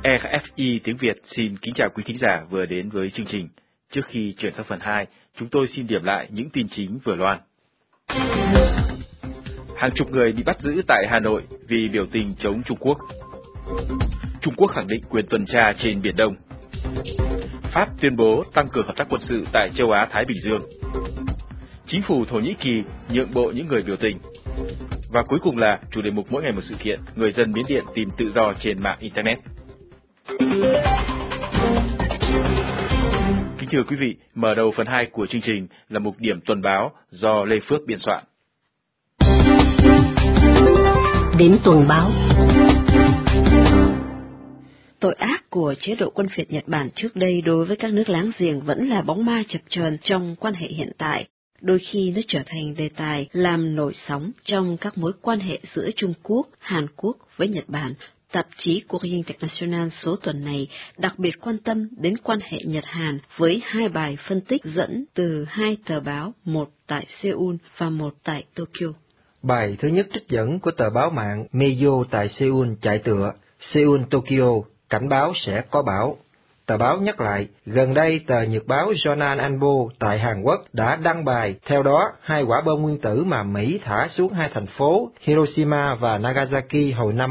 RFI tiếng Việt xin kính chào quý thính giả vừa đến với chương trình. Trước khi chuyển sang phần 2, chúng tôi xin điểm lại những tin chính vừa loan. Hàng chục người bị bắt giữ tại Hà Nội vì biểu tình chống Trung Quốc. Trung Quốc khẳng định quyền tuần tra trên Biển Đông. Pháp tuyên bố tăng cường hợp tác quân sự tại châu Á-Thái Bình Dương. Chính phủ Thổ Nhĩ Kỳ nhượng bộ những người biểu tình. Và cuối cùng là chủ đề mục mỗi ngày một sự kiện, người dân Miến Điện tìm tự do trên mạng Internet. Kính thưa quý vị, mở đầu phần 2 của chương trình là mục điểm tuần báo do Lê Phước biên soạn. Đến tuần báo. Tội ác của chế độ quân Việt Nhật Bản trước đây đối với các nước láng giềng vẫn là bóng ma chập chờn trong quan hệ hiện tại. Đôi khi nó trở thành đề tài làm nổi sóng trong các mối quan hệ giữa Trung Quốc, Hàn Quốc với Nhật Bản. Tạp chí Courrier International số tuần này đặc biệt quan tâm đến quan hệ Nhật-Hàn với 2 bài phân tích dẫn từ 2 tờ báo, một tại Seoul và một tại Tokyo. Bài thứ nhất trích dẫn của tờ báo mạng Meijo tại Seoul chạy tựa Seoul Tokyo, cảnh báo sẽ có bão. Tờ báo nhắc lại, gần đây tờ nhật báo Jonan Anbo tại Hàn Quốc đã đăng bài, theo đó 2 quả bom nguyên tử mà Mỹ thả xuống 2 thành phố Hiroshima và Nagasaki hồi năm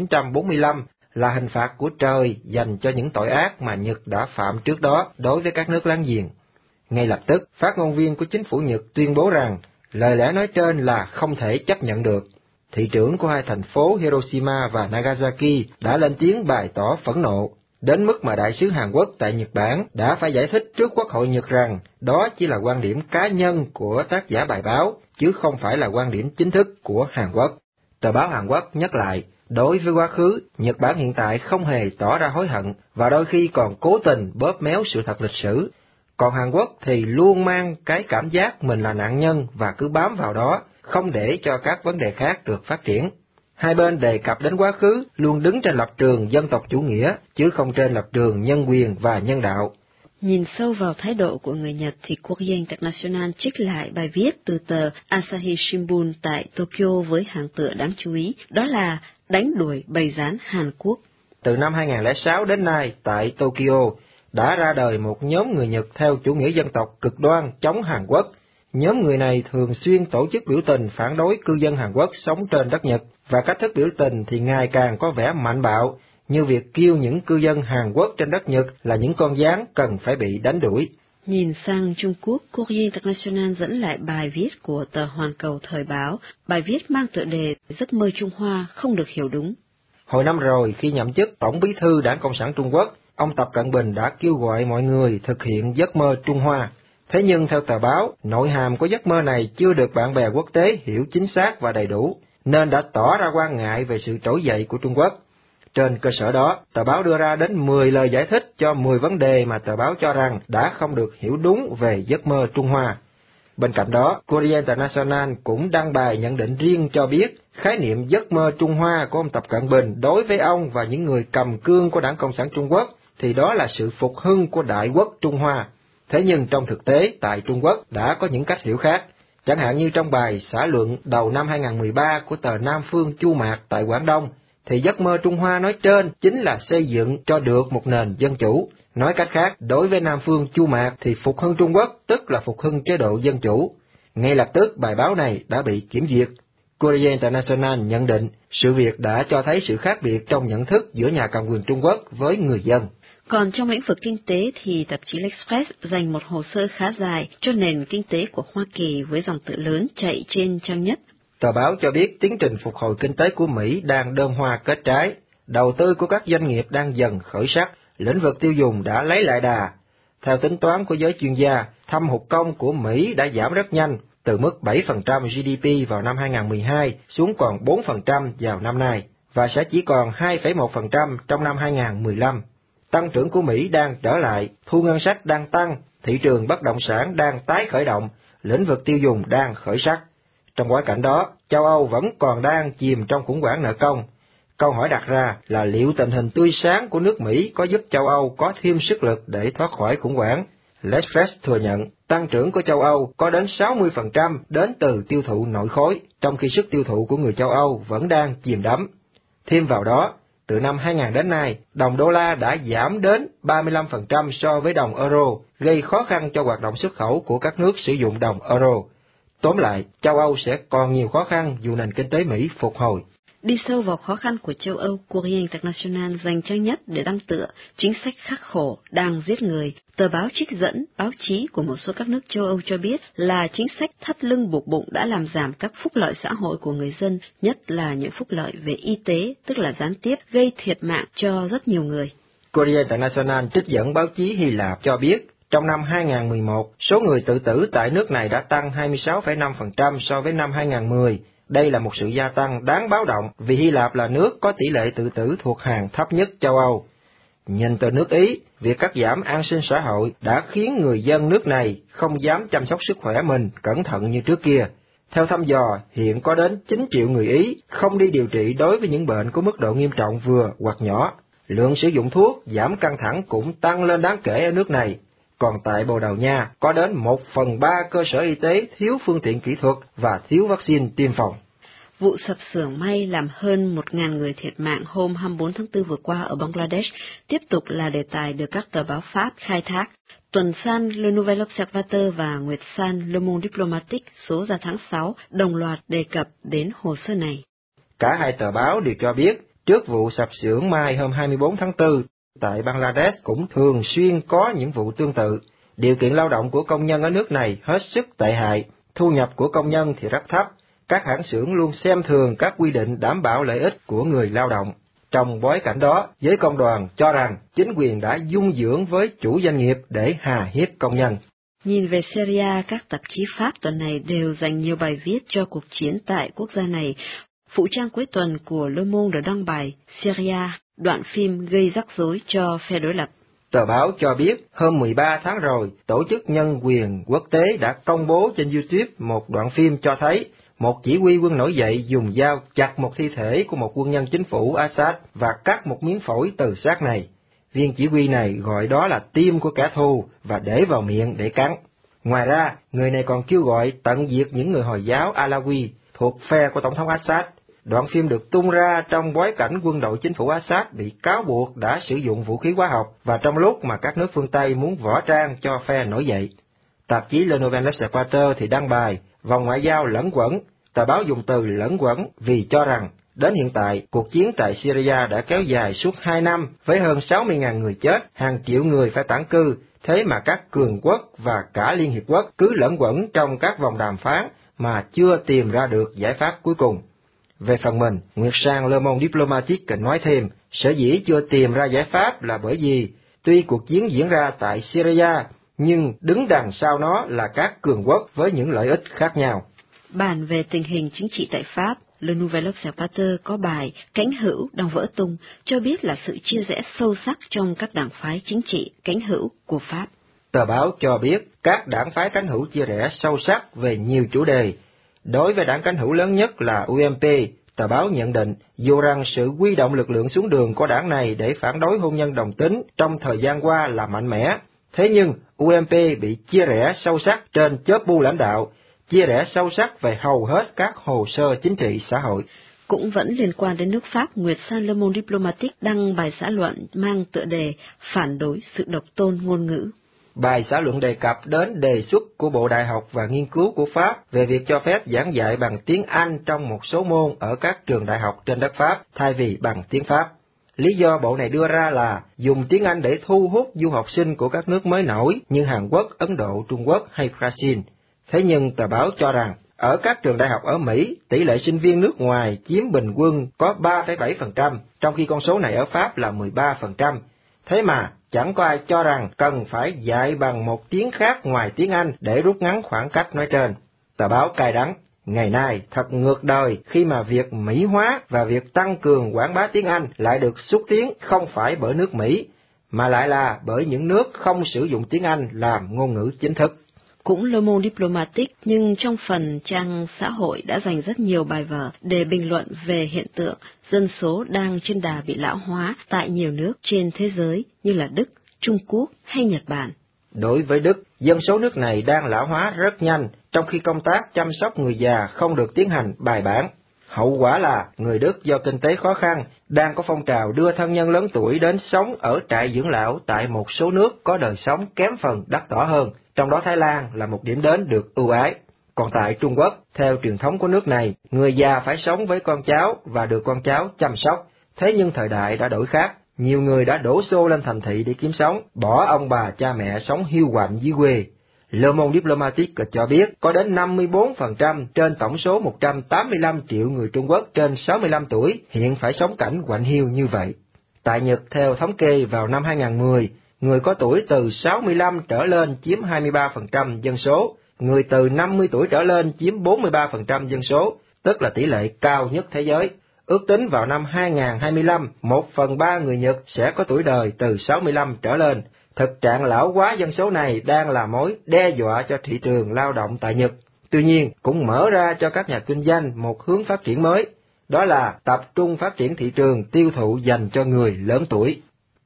1945 là hình phạt của trời dành cho những tội ác mà Nhật đã phạm trước đó đối với các nước láng giềng. Ngay lập tức, phát ngôn viên của chính phủ Nhật tuyên bố rằng lời lẽ nói trên là không thể chấp nhận được. Thị trưởng của 2 thành phố Hiroshima và Nagasaki đã lên tiếng bày tỏ phẫn nộ, đến mức mà đại sứ Hàn Quốc tại Nhật Bản đã phải giải thích trước Quốc hội Nhật rằng đó chỉ là quan điểm cá nhân của tác giả bài báo, chứ không phải là quan điểm chính thức của Hàn Quốc. Tờ báo Hàn Quốc nhắc lại, đối với quá khứ, Nhật Bản hiện tại không hề tỏ ra hối hận và đôi khi còn cố tình bóp méo sự thật lịch sử. Còn Hàn Quốc thì luôn mang cái cảm giác mình là nạn nhân và cứ bám vào đó, không để cho các vấn đề khác được phát triển. Hai bên đề cập đến quá khứ luôn đứng trên lập trường dân tộc chủ nghĩa, chứ không trên lập trường nhân quyền và nhân đạo. Nhìn sâu vào thái độ của người Nhật thì Courrier International trích lại bài viết từ tờ Asahi Shimbun tại Tokyo với hàng tựa đáng chú ý, đó là đánh đuổi bầy rán Hàn Quốc. Từ năm 2006 đến nay, tại Tokyo, đã ra đời một nhóm người Nhật theo chủ nghĩa dân tộc cực đoan chống Hàn Quốc. Nhóm người này thường xuyên tổ chức biểu tình phản đối cư dân Hàn Quốc sống trên đất Nhật, và cách thức biểu tình thì ngày càng có vẻ mạnh bạo, như việc kêu những cư dân Hàn Quốc trên đất Nhật là những con gián cần phải bị đánh đuổi. Nhìn sang Trung Quốc, Courrier International dẫn lại bài viết của tờ Hoàn Cầu Thời báo, bài viết mang tựa đề Giấc mơ Trung Hoa không được hiểu đúng. Hồi năm rồi, khi nhậm chức Tổng bí thư Đảng Cộng sản Trung Quốc, ông Tập Cận Bình đã kêu gọi mọi người thực hiện giấc mơ Trung Hoa. Thế nhưng theo tờ báo, nội hàm của giấc mơ này chưa được bạn bè quốc tế hiểu chính xác và đầy đủ, nên đã tỏ ra quan ngại về sự trỗi dậy của Trung Quốc. Trên cơ sở đó, tờ báo đưa ra đến 10 lời giải thích cho 10 vấn đề mà tờ báo cho rằng đã không được hiểu đúng về giấc mơ Trung Hoa. Bên cạnh đó, Courrier International cũng đăng bài nhận định riêng cho biết khái niệm giấc mơ Trung Hoa của ông Tập Cận Bình đối với ông và những người cầm cương của Đảng Cộng sản Trung Quốc thì đó là sự phục hưng của Đại quốc Trung Hoa. Thế nhưng trong thực tế, tại Trung Quốc đã có những cách hiểu khác. Chẳng hạn như trong bài xã luận đầu năm 2013 của tờ Nam Phương Chu Mạc tại Quảng Đông, thì giấc mơ Trung Hoa nói trên chính là xây dựng cho được một nền dân chủ. Nói cách khác, đối với Nam Phương Chu Mạc thì phục hưng Trung Quốc tức là phục hưng chế độ dân chủ. Ngay lập tức bài báo này đã bị kiểm duyệt. Courrier International nhận định sự việc đã cho thấy sự khác biệt trong nhận thức giữa nhà cầm quyền Trung Quốc với người dân. Còn trong lĩnh vực kinh tế thì tạp chí L'Express dành một hồ sơ khá dài cho nền kinh tế của Hoa Kỳ với dòng tự lớn chạy trên trang nhất. Tờ báo cho biết tiến trình phục hồi kinh tế của Mỹ đang đơm hoa kết trái, đầu tư của các doanh nghiệp đang dần khởi sắc, lĩnh vực tiêu dùng đã lấy lại đà. Theo tính toán của giới chuyên gia, thâm hụt công của Mỹ đã giảm rất nhanh, từ mức 7% GDP vào năm 2012 xuống còn 4% vào năm nay, và sẽ chỉ còn 2,1% trong năm 2015. Tăng trưởng của Mỹ đang trở lại, thu ngân sách đang tăng, thị trường bất động sản đang tái khởi động, lĩnh vực tiêu dùng đang khởi sắc. Trong bối cảnh đó, châu Âu vẫn còn đang chìm trong khủng hoảng nợ công. Câu hỏi đặt ra là liệu tình hình tươi sáng của nước Mỹ có giúp châu Âu có thêm sức lực để thoát khỏi khủng hoảng? L'Express thừa nhận, tăng trưởng của châu Âu có đến 60% đến từ tiêu thụ nội khối, trong khi sức tiêu thụ của người châu Âu vẫn đang chìm đắm. Thêm vào đó, từ năm 2000 đến nay, đồng đô la đã giảm đến 35% so với đồng euro, gây khó khăn cho hoạt động xuất khẩu của các nước sử dụng đồng euro. Tóm lại, châu Âu sẽ còn nhiều khó khăn dù nền kinh tế Mỹ phục hồi. Đi sâu vào khó khăn của châu Âu, Courrier International dành trang nhất để đăng tựa chính sách khắc khổ đang giết người. Tờ báo trích dẫn báo chí của một số các nước châu Âu cho biết là chính sách thắt lưng buộc bụng đã làm giảm các phúc lợi xã hội của người dân, nhất là những phúc lợi về y tế, tức là gián tiếp gây thiệt mạng cho rất nhiều người. Courrier International trích dẫn báo chí Hy Lạp cho biết, trong năm 2011, số người tự tử tại nước này đã tăng 26,5% so với năm 2010. Đây là một sự gia tăng đáng báo động vì Hy Lạp là nước có tỷ lệ tự tử thuộc hàng thấp nhất châu Âu. Nhìn từ nước Ý, việc cắt giảm an sinh xã hội đã khiến người dân nước này không dám chăm sóc sức khỏe mình cẩn thận như trước kia. Theo thăm dò, hiện có đến 9 triệu người Ý không đi điều trị đối với những bệnh có mức độ nghiêm trọng vừa hoặc nhỏ. Lượng sử dụng thuốc giảm căng thẳng cũng tăng lên đáng kể ở nước này. Còn tại Bồ Đào Nha, có đến 1/3 cơ sở y tế thiếu phương tiện kỹ thuật và thiếu vaccine tiêm phòng. Vụ sập xưởng may làm hơn 1.000 người thiệt mạng hôm 24 tháng 4 vừa qua ở Bangladesh tiếp tục là đề tài được các tờ báo Pháp khai thác. Tuần san Le Nouvel Observateur và Nguyệt san Le Monde Diplomatique số ra tháng 6 đồng loạt đề cập đến hồ sơ này. Cả hai tờ báo đều cho biết, trước vụ sập xưởng may hôm 24 tháng 4, tại Bangladesh cũng thường xuyên có những vụ tương tự. Điều kiện lao động của công nhân ở nước này hết sức tệ hại, thu nhập của công nhân thì rất thấp. Các hãng xưởng luôn xem thường các quy định đảm bảo lợi ích của người lao động. Trong bối cảnh đó, giới công đoàn cho rằng chính quyền đã dung dưỡng với chủ doanh nghiệp để hà hiếp công nhân. Nhìn về Syria, các tạp chí Pháp tuần này đều dành nhiều bài viết cho cuộc chiến tại quốc gia này. Phụ trang cuối tuần của Le Monde đăng bài Syria, đoạn phim gây rắc rối cho phe đối lập. Tờ báo cho biết, hôm 13 tháng rồi, Tổ chức Nhân quyền Quốc tế đã công bố trên YouTube một đoạn phim cho thấy một chỉ huy quân nổi dậy dùng dao chặt một thi thể của một quân nhân chính phủ Assad và cắt một miếng phổi từ xác này. Viên chỉ huy này gọi đó là tim của kẻ thù và để vào miệng để cắn. Ngoài ra, người này còn kêu gọi tận diệt những người Hồi giáo Alawi thuộc phe của Tổng thống Assad. Đoạn phim được tung ra trong bối cảnh quân đội chính phủ Assad bị cáo buộc đã sử dụng vũ khí hóa học và trong lúc mà các nước phương Tây muốn võ trang cho phe nổi dậy. Tạp chí Le Nouvel Observateur thì đăng bài vòng ngoại giao lẫn quẩn. Tờ báo dùng từ lẫn quẩn vì cho rằng đến hiện tại cuộc chiến tại Syria đã kéo dài suốt 2 năm với hơn 60.000 người chết, hàng triệu người phải tản cư. Thế mà các cường quốc và cả Liên Hiệp Quốc cứ lẫn quẩn trong các vòng đàm phán mà chưa tìm ra được giải pháp cuối cùng. Về phần mình, Nguyệt sang Le Monde Diplomatique nói thêm, sở dĩ chưa tìm ra giải pháp là bởi vì tuy cuộc chiến diễn ra tại Syria, nhưng đứng đằng sau nó là các cường quốc với những lợi ích khác nhau. Bàn về tình hình chính trị tại Pháp, Le Nouvel Observateur có bài Cánh hữu đang vỡ tung, cho biết là sự chia rẽ sâu sắc trong các đảng phái chính trị cánh hữu của Pháp. Tờ báo cho biết các đảng phái cánh hữu chia rẽ sâu sắc về nhiều chủ đề. Đối với đảng cánh hữu lớn nhất là UMP, tờ báo nhận định dù rằng sự huy động lực lượng xuống đường của đảng này để phản đối hôn nhân đồng tính trong thời gian qua là mạnh mẽ, thế nhưng UMP bị chia rẽ sâu sắc trên chóp bu lãnh đạo, chia rẽ sâu sắc về hầu hết các hồ sơ chính trị xã hội. Cũng vẫn liên quan đến nước Pháp, Nguyệt san Le Monde Diplomatique đăng bài xã luận mang tựa đề phản đối sự độc tôn ngôn ngữ. Bài xã luận đề cập đến đề xuất của Bộ Đại học và Nghiên cứu của Pháp về việc cho phép giảng dạy bằng tiếng Anh trong một số môn ở các trường đại học trên đất Pháp thay vì bằng tiếng Pháp. Lý do Bộ này đưa ra là dùng tiếng Anh để thu hút du học sinh của các nước mới nổi như Hàn Quốc, Ấn Độ, Trung Quốc hay Brazil. Thế nhưng tờ báo cho rằng, ở các trường đại học ở Mỹ, tỷ lệ sinh viên nước ngoài chiếm bình quân có 3,7%, trong khi con số này ở Pháp là 13%. Thế mà, chẳng có ai cho rằng cần phải dạy bằng một tiếng khác ngoài tiếng Anh để rút ngắn khoảng cách nói trên. Tờ báo cay đắng, ngày nay thật ngược đời khi mà việc Mỹ hóa và việc tăng cường quảng bá tiếng Anh lại được xúc tiến không phải bởi nước Mỹ, mà lại là bởi những nước không sử dụng tiếng Anh làm ngôn ngữ chính thức. Cũng Le Monde Diplomatique nhưng trong phần trang xã hội đã dành rất nhiều bài vở để bình luận về hiện tượng dân số đang trên đà bị lão hóa tại nhiều nước trên thế giới như là Đức, Trung Quốc hay Nhật Bản. Đối với Đức, dân số nước này đang lão hóa rất nhanh, trong khi công tác chăm sóc người già không được tiến hành bài bản. Hậu quả là người Đức do kinh tế khó khăn đang có phong trào đưa thân nhân lớn tuổi đến sống ở trại dưỡng lão tại một số nước có đời sống kém phần đắt đỏ hơn, trong đó Thái Lan là một điểm đến được ưu ái. Còn tại Trung Quốc, theo truyền thống của nước này, người già phải sống với con cháu và được con cháu chăm sóc. Thế nhưng thời đại đã đổi khác, nhiều người đã đổ xô lên thành thị để kiếm sống, bỏ ông bà cha mẹ sống hiu quạnh dưới quê. Le Monde Diplomatique cho biết có đến 54% trên tổng số 185 triệu người Trung Quốc trên 65 tuổi hiện phải sống cảnh quạnh hiu như vậy. Tại Nhật, theo thống kê vào năm 2010, người có tuổi từ 65 trở lên chiếm 23% dân số, người từ 50 tuổi trở lên chiếm 43% dân số, tức là tỷ lệ cao nhất thế giới. Ước tính vào năm 2025, 1/3 người Nhật sẽ có tuổi đời từ 65 trở lên. Thực trạng lão hóa dân số này đang là mối đe dọa cho thị trường lao động tại Nhật. Tuy nhiên, cũng mở ra cho các nhà kinh doanh một hướng phát triển mới, đó là tập trung phát triển thị trường tiêu thụ dành cho người lớn tuổi.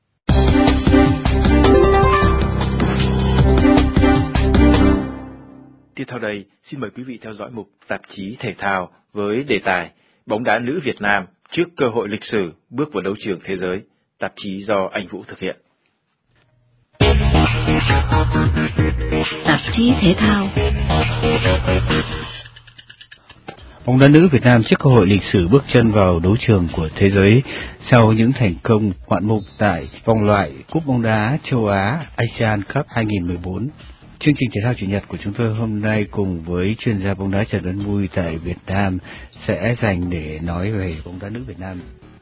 Tiếp theo đây, xin mời quý vị theo dõi mục tạp chí thể thao với đề tài Bóng đá nữ Việt Nam trước cơ hội lịch sử bước vào đấu trường thế giới, tạp chí do anh Vũ thực hiện. Tạp chí thể thao. Bóng đá nữ Việt Nam trước cơ hội lịch sử bước chân vào đấu trường của thế giới sau những thành công ngoạn mục tại vòng loại Cúp bóng đá châu Á Asian Cup 2014. Chương trình thể thao chủ nhật của chúng tôi hôm nay cùng với chuyên gia bóng đá Trần Văn Mui tại Việt Nam sẽ dành để nói về bóng đá nữ Việt Nam.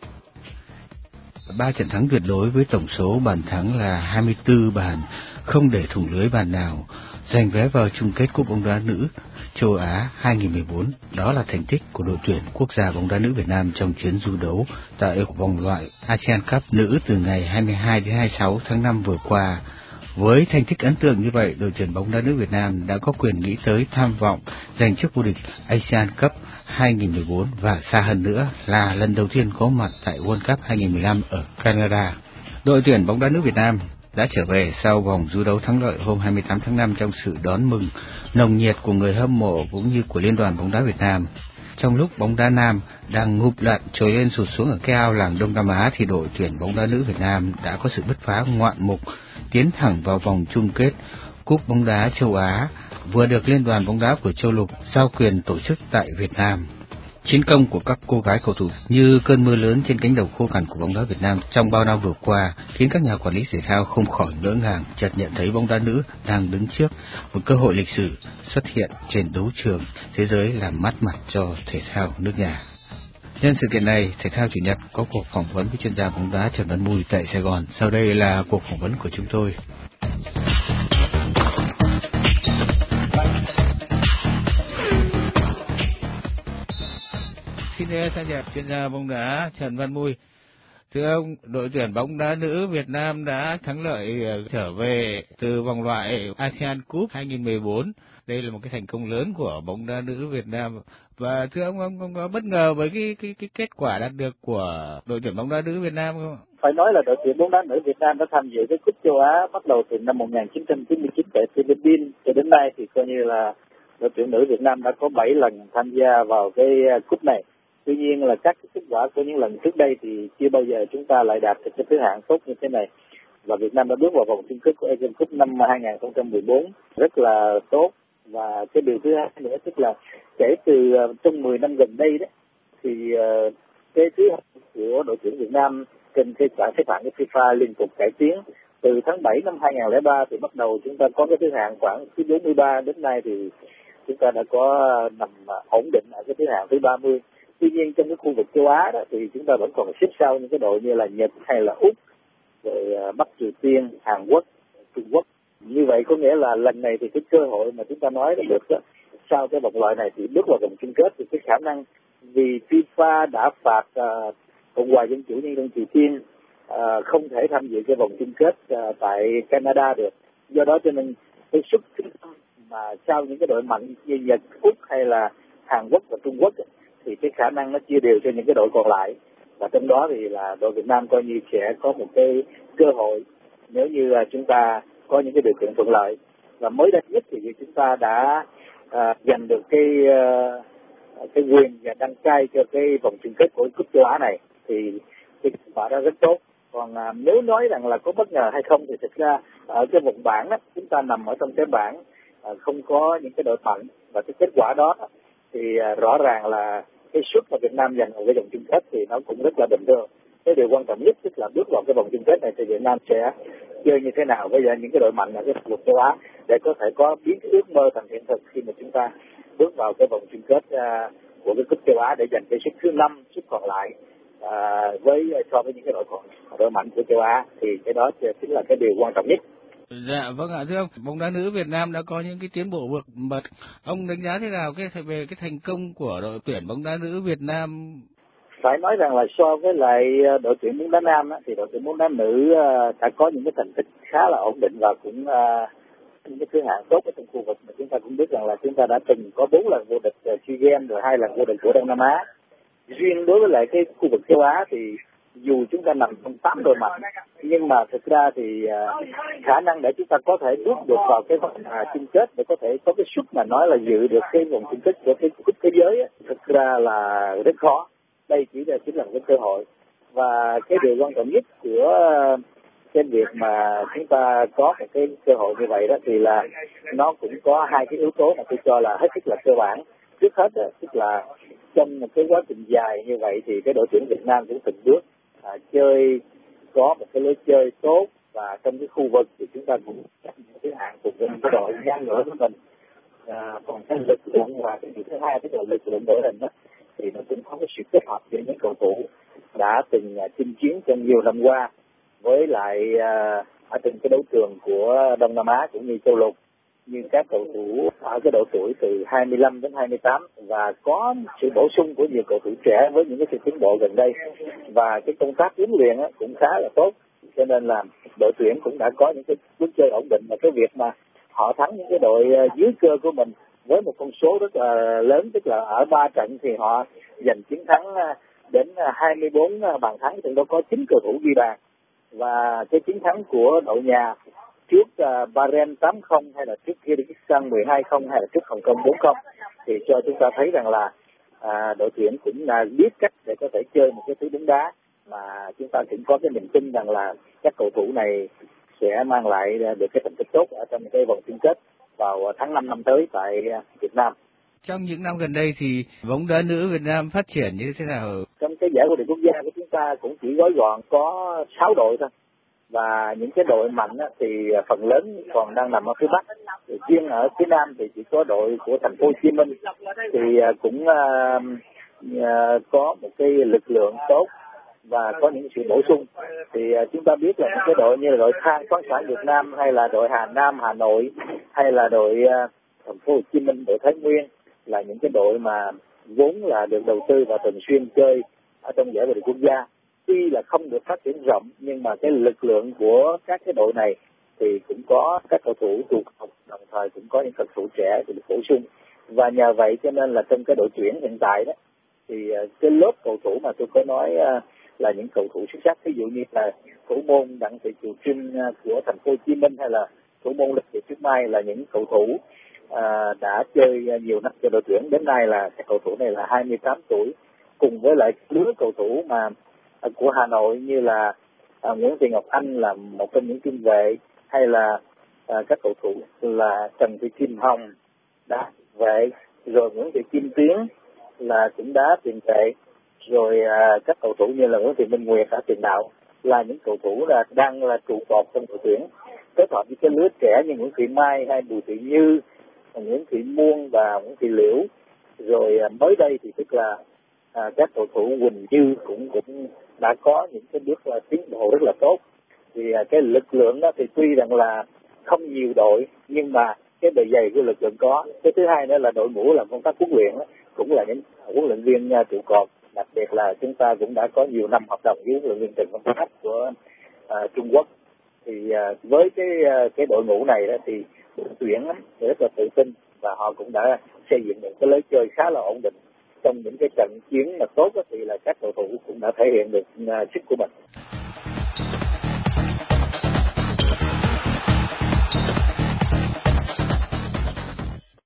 3 trận thắng tuyệt đối với tổng số bàn thắng là 24 bàn, không để thủng lưới bàn nào, giành vé vào chung kết Cúp bóng đá nữ châu Á 2014. Đó là thành tích của đội tuyển quốc gia bóng đá nữ Việt Nam trong chuyến du đấu tại vòng loại Asian Cup nữ từ ngày 22 đến 26 tháng 5 vừa qua. Với thành tích ấn tượng như vậy, đội tuyển bóng đá nữ Việt Nam đã có quyền nghĩ tới tham vọng giành chức vô địch Asian Cup 2014 và xa hơn nữa là lần đầu tiên có mặt tại World Cup 2015 ở Canada. Đội tuyển bóng đá nữ Việt Nam đã trở về sau vòng du đấu thắng lợi hôm 28 tháng 5 trong sự đón mừng nồng nhiệt của người hâm mộ cũng như của Liên đoàn bóng đá Việt Nam. Trong lúc bóng đá nam đang ngụp lặn trồi lên sụt xuống ở cái ao làng Đông Nam Á thì đội tuyển bóng đá nữ Việt Nam đã có sự bứt phá ngoạn mục tiến thẳng vào vòng chung kết Cúp bóng đá châu Á vừa được Liên đoàn bóng đá của châu lục giao quyền tổ chức tại Việt Nam. Chiến công của các cô gái cầu thủ như cơn mưa lớn trên cánh đồng khô cằn của bóng đá Việt Nam trong bao năm vừa qua khiến các nhà quản lý thể thao không khỏi ngỡ ngàng chợt nhận thấy bóng đá nữ đang đứng trước một cơ hội lịch sử xuất hiện trên đấu trường thế giới làm mát mặt cho thể thao nước nhà. Nhân sự kiện này, Thể thao chủ nhật có cuộc phỏng vấn với chuyên gia bóng đá Trần Văn Mui tại Sài Gòn. Sau đây là cuộc phỏng vấn của chúng tôi. Xin chào chuyên gia bóng đá Trần Văn Mui. Thưa ông, đội tuyển bóng đá nữ Việt Nam đã thắng lợi trở về từ vòng loại Asian Cup 2014. Đây là một cái thành công lớn của bóng đá nữ Việt Nam. Và thưa ông có bất ngờ với cái kết quả đạt được của đội tuyển bóng đá nữ Việt Nam không? Phải nói là đội tuyển bóng đá nữ Việt Nam đã tham dự cái cúp châu Á bắt đầu từ năm 1999 tại Philippines cho đến nay, thì coi như là đội tuyển nữ Việt Nam đã có 7 lần tham gia vào cái cúp này. Tuy nhiên là các kết quả của những lần trước đây thì chưa bao giờ chúng ta lại đạt được cái thứ hạng tốt như thế này. Và Việt Nam đã bước vào vòng chung kết của Asian Cup năm 2014 rất là tốt. Và cái điều thứ hai nữa tức là kể từ trong 10 năm gần đây đó thì cái thứ hạng của đội tuyển Việt Nam trên cái bảng xếp hạng của FIFA liên tục cải tiến. Từ tháng 7 năm 2003 thì bắt đầu chúng ta có cái thứ hạng khoảng thứ 43, đến nay thì chúng ta đã có nằm ổn định ở cái thứ hạng thứ 30. Tuy nhiên trong cái khu vực châu Á đó thì chúng ta vẫn còn xếp sau những cái đội như là Nhật hay là Úc, rồi Bắc Triều Tiên, Hàn Quốc, Trung Quốc. Như vậy có nghĩa là lần này thì cái cơ hội mà chúng ta nói được đó, sau cái vòng loại này thì bước vào vòng chung kết thì cái khả năng vì FIFA đã phạt Cộng hòa Dân chủ Nhân dân Triều Tiên không thể tham dự cái vòng chung kết tại Canada được. Do đó cho nên cái suất mà sau những cái đội mạnh như Nhật, Úc hay là Hàn Quốc và Trung Quốc thì cái khả năng nó chia đều cho những cái đội còn lại, và trong đó thì là đội Việt Nam coi như sẽ có một cái cơ hội nếu như chúng ta có những cái điều kiện thuận lợi. Và mới đây nhất thì chúng ta đã giành được cái quyền và đăng cai cho cái vòng chung kết của cúp châu Á này thì cái kết quả đó rất tốt. Còn nếu nói rằng là có bất ngờ hay không thì thực ra ở cái vòng bảng đó, chúng ta nằm ở trong cái bảng không có những cái đội mạnh, và cái kết quả đó thì rõ ràng là cái suất mà Việt Nam giành ở cái vòng chung kết thì nó cũng rất là bình thường. Cái điều quan trọng nhất tức là bước vào cái vòng chung kết này thì Việt Nam sẽ chơi như thế nào với những cái đội mạnh ở cái khu vực châu Á để có thể có biến cái ước mơ thành hiện thực khi mà chúng ta bước vào cái vòng chung kết của cái cúp châu Á để giành cái suất thứ 5, suất còn lại so với những cái đội mạnh của châu Á, thì cái đó chính là cái điều quan trọng nhất. Dạ vâng ạ, thưa ông, bóng đá nữ Việt Nam đã có những cái tiến bộ vượt bậc. Ông đánh giá thế nào về cái thành công của đội tuyển bóng đá nữ Việt Nam? Phải nói rằng là so với lại đội tuyển bóng đá nam thì đội tuyển bóng đá nữ đã có những cái thành tích khá là ổn định và cũng những cái thứ hạng tốt ở trong khu vực. Mà chúng ta cũng biết rằng là chúng ta đã từng có 4 lần vô địch SEA Games rồi 2 lần vô địch của Đông Nam Á. Riêng đối với lại cái khu vực châu Á thì dù chúng ta nằm trong 8 đội mạnh, nhưng mà thực ra thì khả năng để chúng ta có thể bước được vào cái vòng chung kết để có thể có cái suất mà nói là dự được cái vòng chung kết của cái cúp thế giới thực ra là rất khó. Đây chính là một cái cơ hội, và cái điều quan trọng nhất của cái việc mà chúng ta có một cái cơ hội như vậy đó thì là nó cũng có 2 cái yếu tố mà tôi cho là hết sức là cơ bản. Trước hết tức là trong một cái quá trình dài như vậy thì cái đội tuyển Việt Nam cũng từng bước chơi có một cái lối chơi tốt, và trong cái khu vực thì chúng ta cũng những cái hạng cùng với cái đội ngang ngửa của mình. Còn cái lực lượng và cái thứ hai tức là lực lượng đội hình đó thì nó cũng có cái sự kết hợp giữa những cầu thủ đã từng chinh chiến trong nhiều năm qua với lại ở trên cái đấu trường của Đông Nam Á cũng như châu lục, như các cầu thủ ở cái độ tuổi từ 25 đến 28, và có sự bổ sung của nhiều cầu thủ trẻ với những cái sự tiến bộ gần đây, và cái công tác huấn luyện cũng khá là tốt, cho nên là đội tuyển cũng đã có những cái bước chơi ổn định. Và cái việc mà họ thắng những cái đội dưới cơ của mình với một con số rất là lớn, tức là ở 3 trận thì họ giành chiến thắng đến 24 bàn thắng, trong đó có 9 cầu thủ ghi bàn. Và cái chiến thắng của đội nhà trước Bahrain 8-0 hay là trước Kyrgyzstan 12-0 hay là trước Hồng Kông 4-0 thì cho chúng ta thấy rằng là đội tuyển cũng biết cách để có thể chơi một cái thứ bóng đá mà chúng ta cũng có cái niềm tin rằng là các cầu thủ này sẽ mang lại được cái thành tích tốt ở trong cái vòng chung kết vào tháng 5 năm tới tại Việt Nam. Trong những năm gần đây thì bóng đá nữ Việt Nam phát triển như thế nào? Trong cái giải vô địch quốc gia của chúng ta cũng chỉ gói gọn có 6 đội thôi, và những cái đội mạnh thì phần lớn còn đang nằm ở phía Bắc. Riêng ở phía Nam thì chỉ có đội của thành phố Hồ Chí Minh thì cũng có một cái lực lượng tốt và có những sự bổ sung. Thì chúng ta biết là những cái đội như là đội Than khoáng sản Việt Nam hay là đội Hà Nam Hà Nội hay là đội thành phố Hồ Chí Minh, đội Thái Nguyên là những cái đội mà vốn là được đầu tư và thường xuyên chơi ở trong giải vô địch quốc gia. Tuy là không được phát triển rộng nhưng mà cái lực lượng của các cái đội này thì cũng có các cầu thủ trụ cột, đồng thời cũng có những cầu thủ trẻ được bổ sung, và nhờ vậy cho nên là trong cái đội tuyển hiện tại đó thì cái lớp cầu thủ mà tôi có nói là những cầu thủ xuất sắc, ví dụ như là thủ môn Đặng Thị Kiều Trinh của thành phố Hồ Chí Minh hay là thủ môn Lịch Thị Tuyết Mai là những cầu thủ đã chơi nhiều năm cho đội tuyển. Đến nay là các cầu thủ này là 28 tuổi, cùng với lại lứa cầu thủ mà của Hà Nội như là Nguyễn Thị Ngọc Anh là một trong những trung vệ, hay là các cầu thủ là Trần Thị Kim Hồng đá vệ, rồi Nguyễn Thị Kim Tiến là cũng đá tiền vệ, rồi các cầu thủ như là Nguyễn Thị Minh Nguyệt ở tiền đạo là những cầu thủ là đang là trụ cột trong đội tuyển. Kết hợp với cái lứa trẻ như Nguyễn Thị Mai hay Bùi Thị Như, Nguyễn Thị Muôn và Nguyễn Thị Liễu, rồi mới đây thì tức là các cầu thủ Quỳnh Như cũng đã có những cái bước tiến bộ rất là tốt. Thì cái lực lượng đó thì tuy rằng là không nhiều đội nhưng mà cái bề dày của lực lượng có. Cái thứ hai nữa là đội ngũ làm công tác huấn luyện cũng là những huấn luyện viên trụ cột. Đặc biệt là chúng ta cũng đã có nhiều năm hợp đồng với huấn luyện viên Trần Văn Khách của Trung Quốc. Thì với cái đội ngũ này đó thì đội tuyển thì rất là tự tin, và họ cũng đã xây dựng một cái lối chơi khá là ổn định. Trong những cái trận chiến mà tốt thì là các cầu thủ cũng đã thể hiện được sức của mình.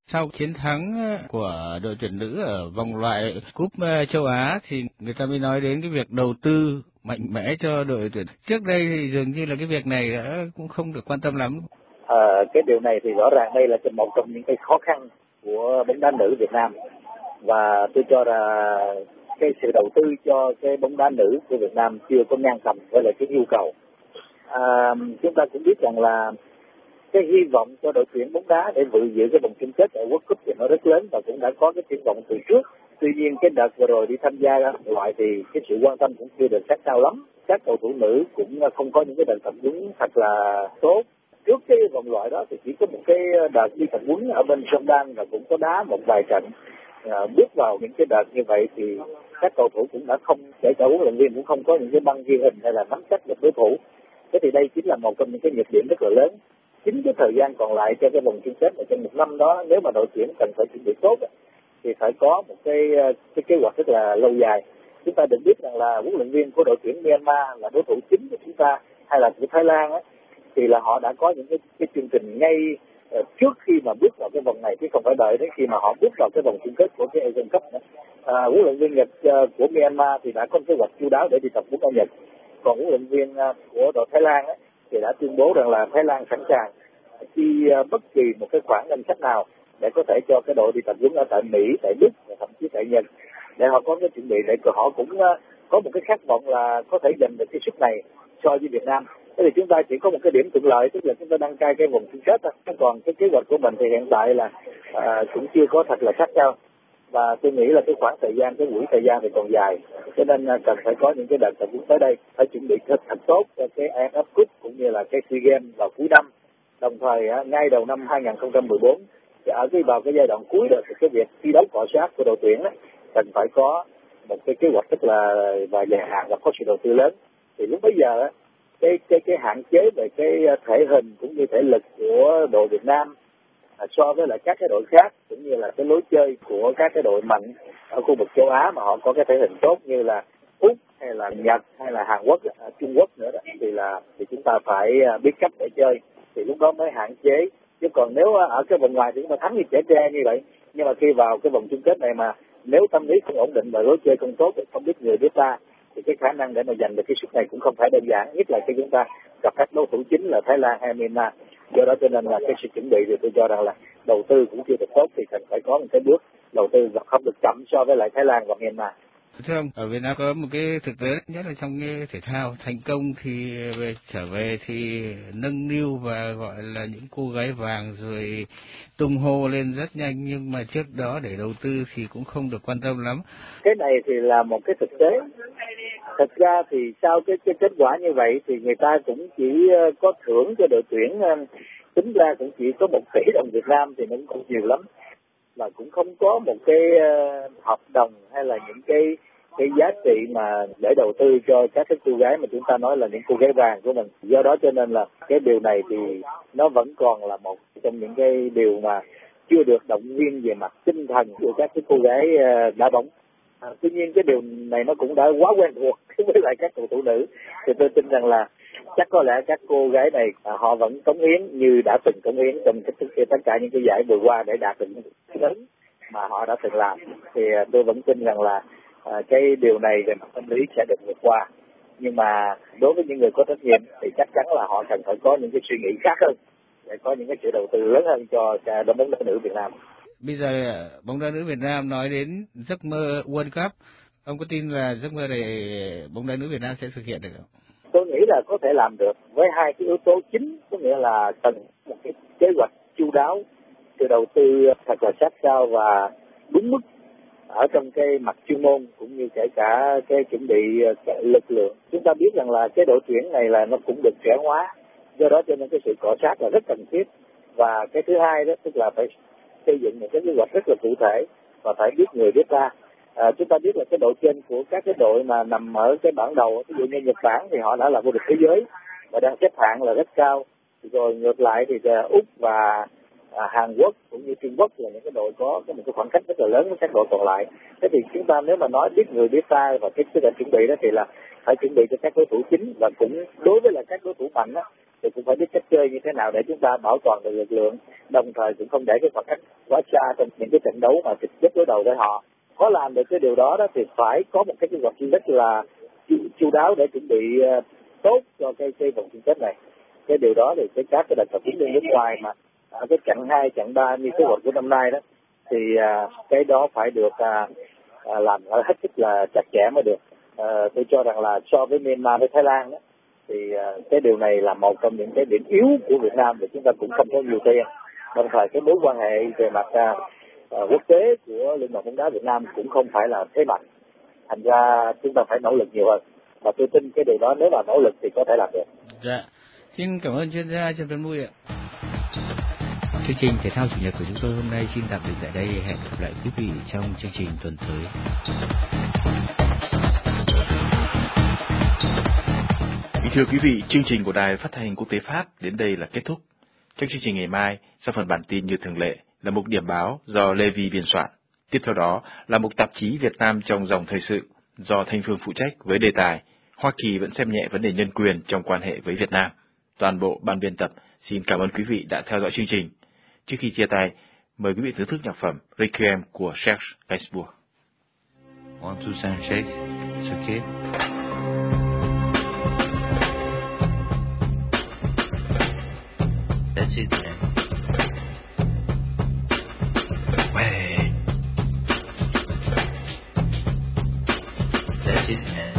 Sau chiến thắng của đội tuyển nữ ở vòng loại cúp châu Á thì người ta mới nói đến cái việc đầu tư mạnh mẽ cho đội tuyển. Trước đây thì dường như là cái việc này cũng không được quan tâm lắm. Cái điều này thì rõ ràng đây là một trong những cái khó khăn của bóng đá nữ Việt Nam, và tôi cho là cái sự đầu tư cho cái bóng đá nữ của Việt Nam chưa có ngang tầm với lại cái nhu cầu. Chúng ta cũng biết rằng là cái hy vọng cho đội tuyển bóng đá để dự dự cái vòng chung kết ở World Cup thì nó rất lớn và cũng đã có cái triển vọng từ trước. Tuy nhiên cái đợt vừa rồi đi tham gia loại thì cái sự quan tâm cũng chưa được sát sao lắm. Các cầu thủ nữ cũng không có những cái đợt tập huấn thật là tốt. Trước cái vòng loại đó thì chỉ có một cái đợt đi tập huấn ở bên Jordan và cũng có đá một vài trận. Bước vào những cái đợt như vậy thì các cầu thủ cũng đã không, kể cả huấn luyện viên cũng không có những cái băng ghi hình hay là nắm chắc được đối thủ. Thế thì đây chính là một trong những cái nhược điểm rất là lớn. Chính cái thời gian còn lại cho cái vòng chung kết ở trong một năm đó, nếu mà đội tuyển cần phải chuẩn bị tốt thì phải có một cái kế hoạch rất là lâu dài. Chúng ta được biết rằng là huấn luyện viên của đội tuyển Myanmar là đối thủ chính của chúng ta hay là của Thái Lan thì là họ đã có những cái chương trình ngay trước khi mà bước vào cái vòng này, chứ không phải đợi đến khi mà họ bước vào cái vòng chung kết của cái Asian Cup nữa. Huấn luyện viên Nhật của Myanmar thì đã có kế hoạch chu đáo để đi tập huấn ở Nhật, còn huấn luyện viên của đội Thái Lan thì đã tuyên bố rằng là Thái Lan sẵn sàng chi bất kỳ một cái khoản ngân sách nào để có thể cho cái đội đi tập huấn ở tại Mỹ, tại Đức và thậm chí tại Nhật, để họ có cái chuẩn bị, để họ cũng có một cái khát vọng là có thể giành được cái suất này so với Việt Nam. Thế thì chúng ta chỉ có một cái điểm thuận lợi, tức là chúng ta đăng cai cái vòng chung kết thôi. Còn cái kế hoạch của mình thì hiện tại là cũng chưa có thật là sát sao, và tôi nghĩ là cái khoảng thời gian, cái quỹ thời gian thì còn dài, cho nên cần phải có những cái đợt tập huấn tới đây, phải chuẩn bị thật tốt cho cái AFF Cup cũng như là cái SEA Games vào cuối năm. Đồng thời ngay đầu năm 2014 thì vào cái giai đoạn cuối đó thì cái việc thi đấu cọ sát của đội tuyển cần phải có một cái kế hoạch rất là và dài hạn và có sự đầu tư lớn. Thì lúc bấy giờ cái hạn chế về cái thể hình cũng như thể lực của đội Việt Nam so với lại các cái đội khác, cũng như là cái lối chơi của các cái đội mạnh ở khu vực châu Á mà họ có cái thể hình tốt như là Úc hay là Nhật hay là Hàn Quốc, Trung Quốc nữa đó, thì chúng ta phải biết cách để chơi, thì lúc đó mới hạn chế. Chứ còn nếu ở cái vòng ngoài thì chúng ta thắng như trẻ tre như vậy, nhưng mà khi vào cái vòng chung kết này mà nếu tâm lý không ổn định và lối chơi không tốt, không biết người biết ta, thì cái khả năng để mà giành được cái suất này cũng không phải đơn giản, nhất là khi chúng ta gặp các đối thủ chính là Thái Lan hay Myanmar. Do đó cho nên là cái sự chuẩn bị thì tôi cho rằng là đầu tư cũng chưa được tốt, thì cần phải có một cái bước đầu tư và không được chậm so với lại Thái Lan và Myanmar. Thưa ông, ở Việt Nam có một cái thực tế nhất là trong cái thể thao thành công thì trở về thì nâng niu và gọi là những cô gái vàng rồi tung hô lên rất nhanh, nhưng mà trước đó để đầu tư thì cũng không được quan tâm lắm. Cái này thì là một cái thực tế. Thật ra thì sau cái kết quả như vậy thì người ta cũng chỉ có thưởng cho đội tuyển, tính ra cũng chỉ có 1 tỷ đồng Việt Nam thì nó cũng không nhiều lắm, và cũng không có một cái hợp đồng hay là những cái giá trị mà để đầu tư cho các cái cô gái mà chúng ta nói là những cô gái vàng của mình. Do đó cho nên là cái điều này thì nó vẫn còn là một trong những cái điều mà chưa được động viên về mặt tinh thần của các cái cô gái đá bóng. Tuy nhiên cái điều này nó cũng đã quá quen thuộc với lại các cầu thủ nữ, thì tôi tin rằng là chắc có lẽ các cô gái này họ vẫn cống hiến như đã từng cống hiến trong tất cả những cái giải vừa qua để đạt được những cái lớn mà họ đã từng làm. Thì tôi vẫn tin rằng là cái điều này về mặt tâm lý sẽ được vượt qua. Nhưng mà đối với những người có trách nhiệm thì chắc chắn là họ cần phải có những cái suy nghĩ khác hơn, để có những cái sự đầu tư lớn hơn cho bóng đá nữ Việt Nam. Bây giờ bóng đá nữ Việt Nam nói đến giấc mơ World Cup, ông có tin là giấc mơ này bóng đá nữ Việt Nam sẽ thực hiện được không? Tôi nghĩ là có thể làm được với 2 cái yếu tố chính, có nghĩa là cần một cái kế hoạch chu đáo, sự đầu tư thật là sát sao và đúng mức ở trong cái mặt chuyên môn, cũng như kể cả cái chuẩn bị lực lượng. Chúng ta biết rằng là cái đội tuyển này là nó cũng được trẻ hóa, do đó cho nên cái sự cọ sát là rất cần thiết. Và cái thứ hai đó tức là phải xây dựng một cái kế hoạch rất là cụ thể và phải biết người biết ta. Chúng ta biết là cái độ trên của các cái đội mà nằm ở cái bảng đầu, ví dụ như Nhật Bản thì họ đã là vô địch thế giới và đang xếp hạng là rất cao. Rồi ngược lại thì Úc và Hàn Quốc cũng như Trung Quốc là những cái đội có một cái khoảng cách rất là lớn với các đội còn lại. Thế thì chúng ta nếu mà nói biết người biết ta và cái chuẩn bị đó thì là phải chuẩn bị cho các đối thủ chính, và cũng đối với là các đối thủ mạnh đó, thì cũng phải biết cách chơi như thế nào để chúng ta bảo toàn được lực lượng, đồng thời cũng không để cái khoảng cách quá xa trong những cái trận đấu mà trực tiếp đối đầu với họ. Có làm được cái điều đó thì phải có một cái kế hoạch rất là chu đáo để chuẩn bị tốt cho cái vòng chung kết này. Cái điều đó thì các cái đoàn tập huấn luyện nước ngoài mà ở cái trận 2, trận 3 như kế hoạch của năm nay đó thì cái đó phải được làm hết sức là chặt chẽ mới được. Tôi cho rằng là so với Myanmar với Thái Lan đó, thì cái điều này là một trong những cái điểm yếu của Việt Nam, để chúng ta cũng không có nhiều tiền. Đồng thời cái mối quan hệ về mặt quốc tế của Liên đoàn bóng đá Việt Nam cũng không phải là thế mạnh. Thành ra chúng ta phải nỗ lực nhiều hơn. Và tôi tin cái điều đó nếu mà nỗ lực thì có thể làm được. Dạ, xin cảm ơn chuyên gia Trần Tuấn Mùi ạ. Chương trình thể thao chủ nhật của chúng tôi hôm nay xin tạm dừng tại đây. Hẹn gặp lại quý vị trong chương trình tuần tới. Thưa quý vị, chương trình của Đài Phát thanh Quốc tế Pháp đến đây là kết thúc. Trong chương trình ngày mai, sau phần bản tin như thường lệ là mục điểm báo do Lê Vi biên soạn. Tiếp theo đó là mục tạp chí Việt Nam trong dòng thời sự do Thanh Phương phụ trách với đề tài Hoa Kỳ vẫn xem nhẹ vấn đề nhân quyền trong quan hệ với Việt Nam. Toàn bộ ban biên tập xin cảm ơn quý vị đã theo dõi chương trình. Trước khi chia tay, mời quý vị thưởng thức nhạc phẩm Requiem của Serge Gainsbourg. 1, 2, 3, shake. It's okay. That's it, man. Ouais. That's it, man.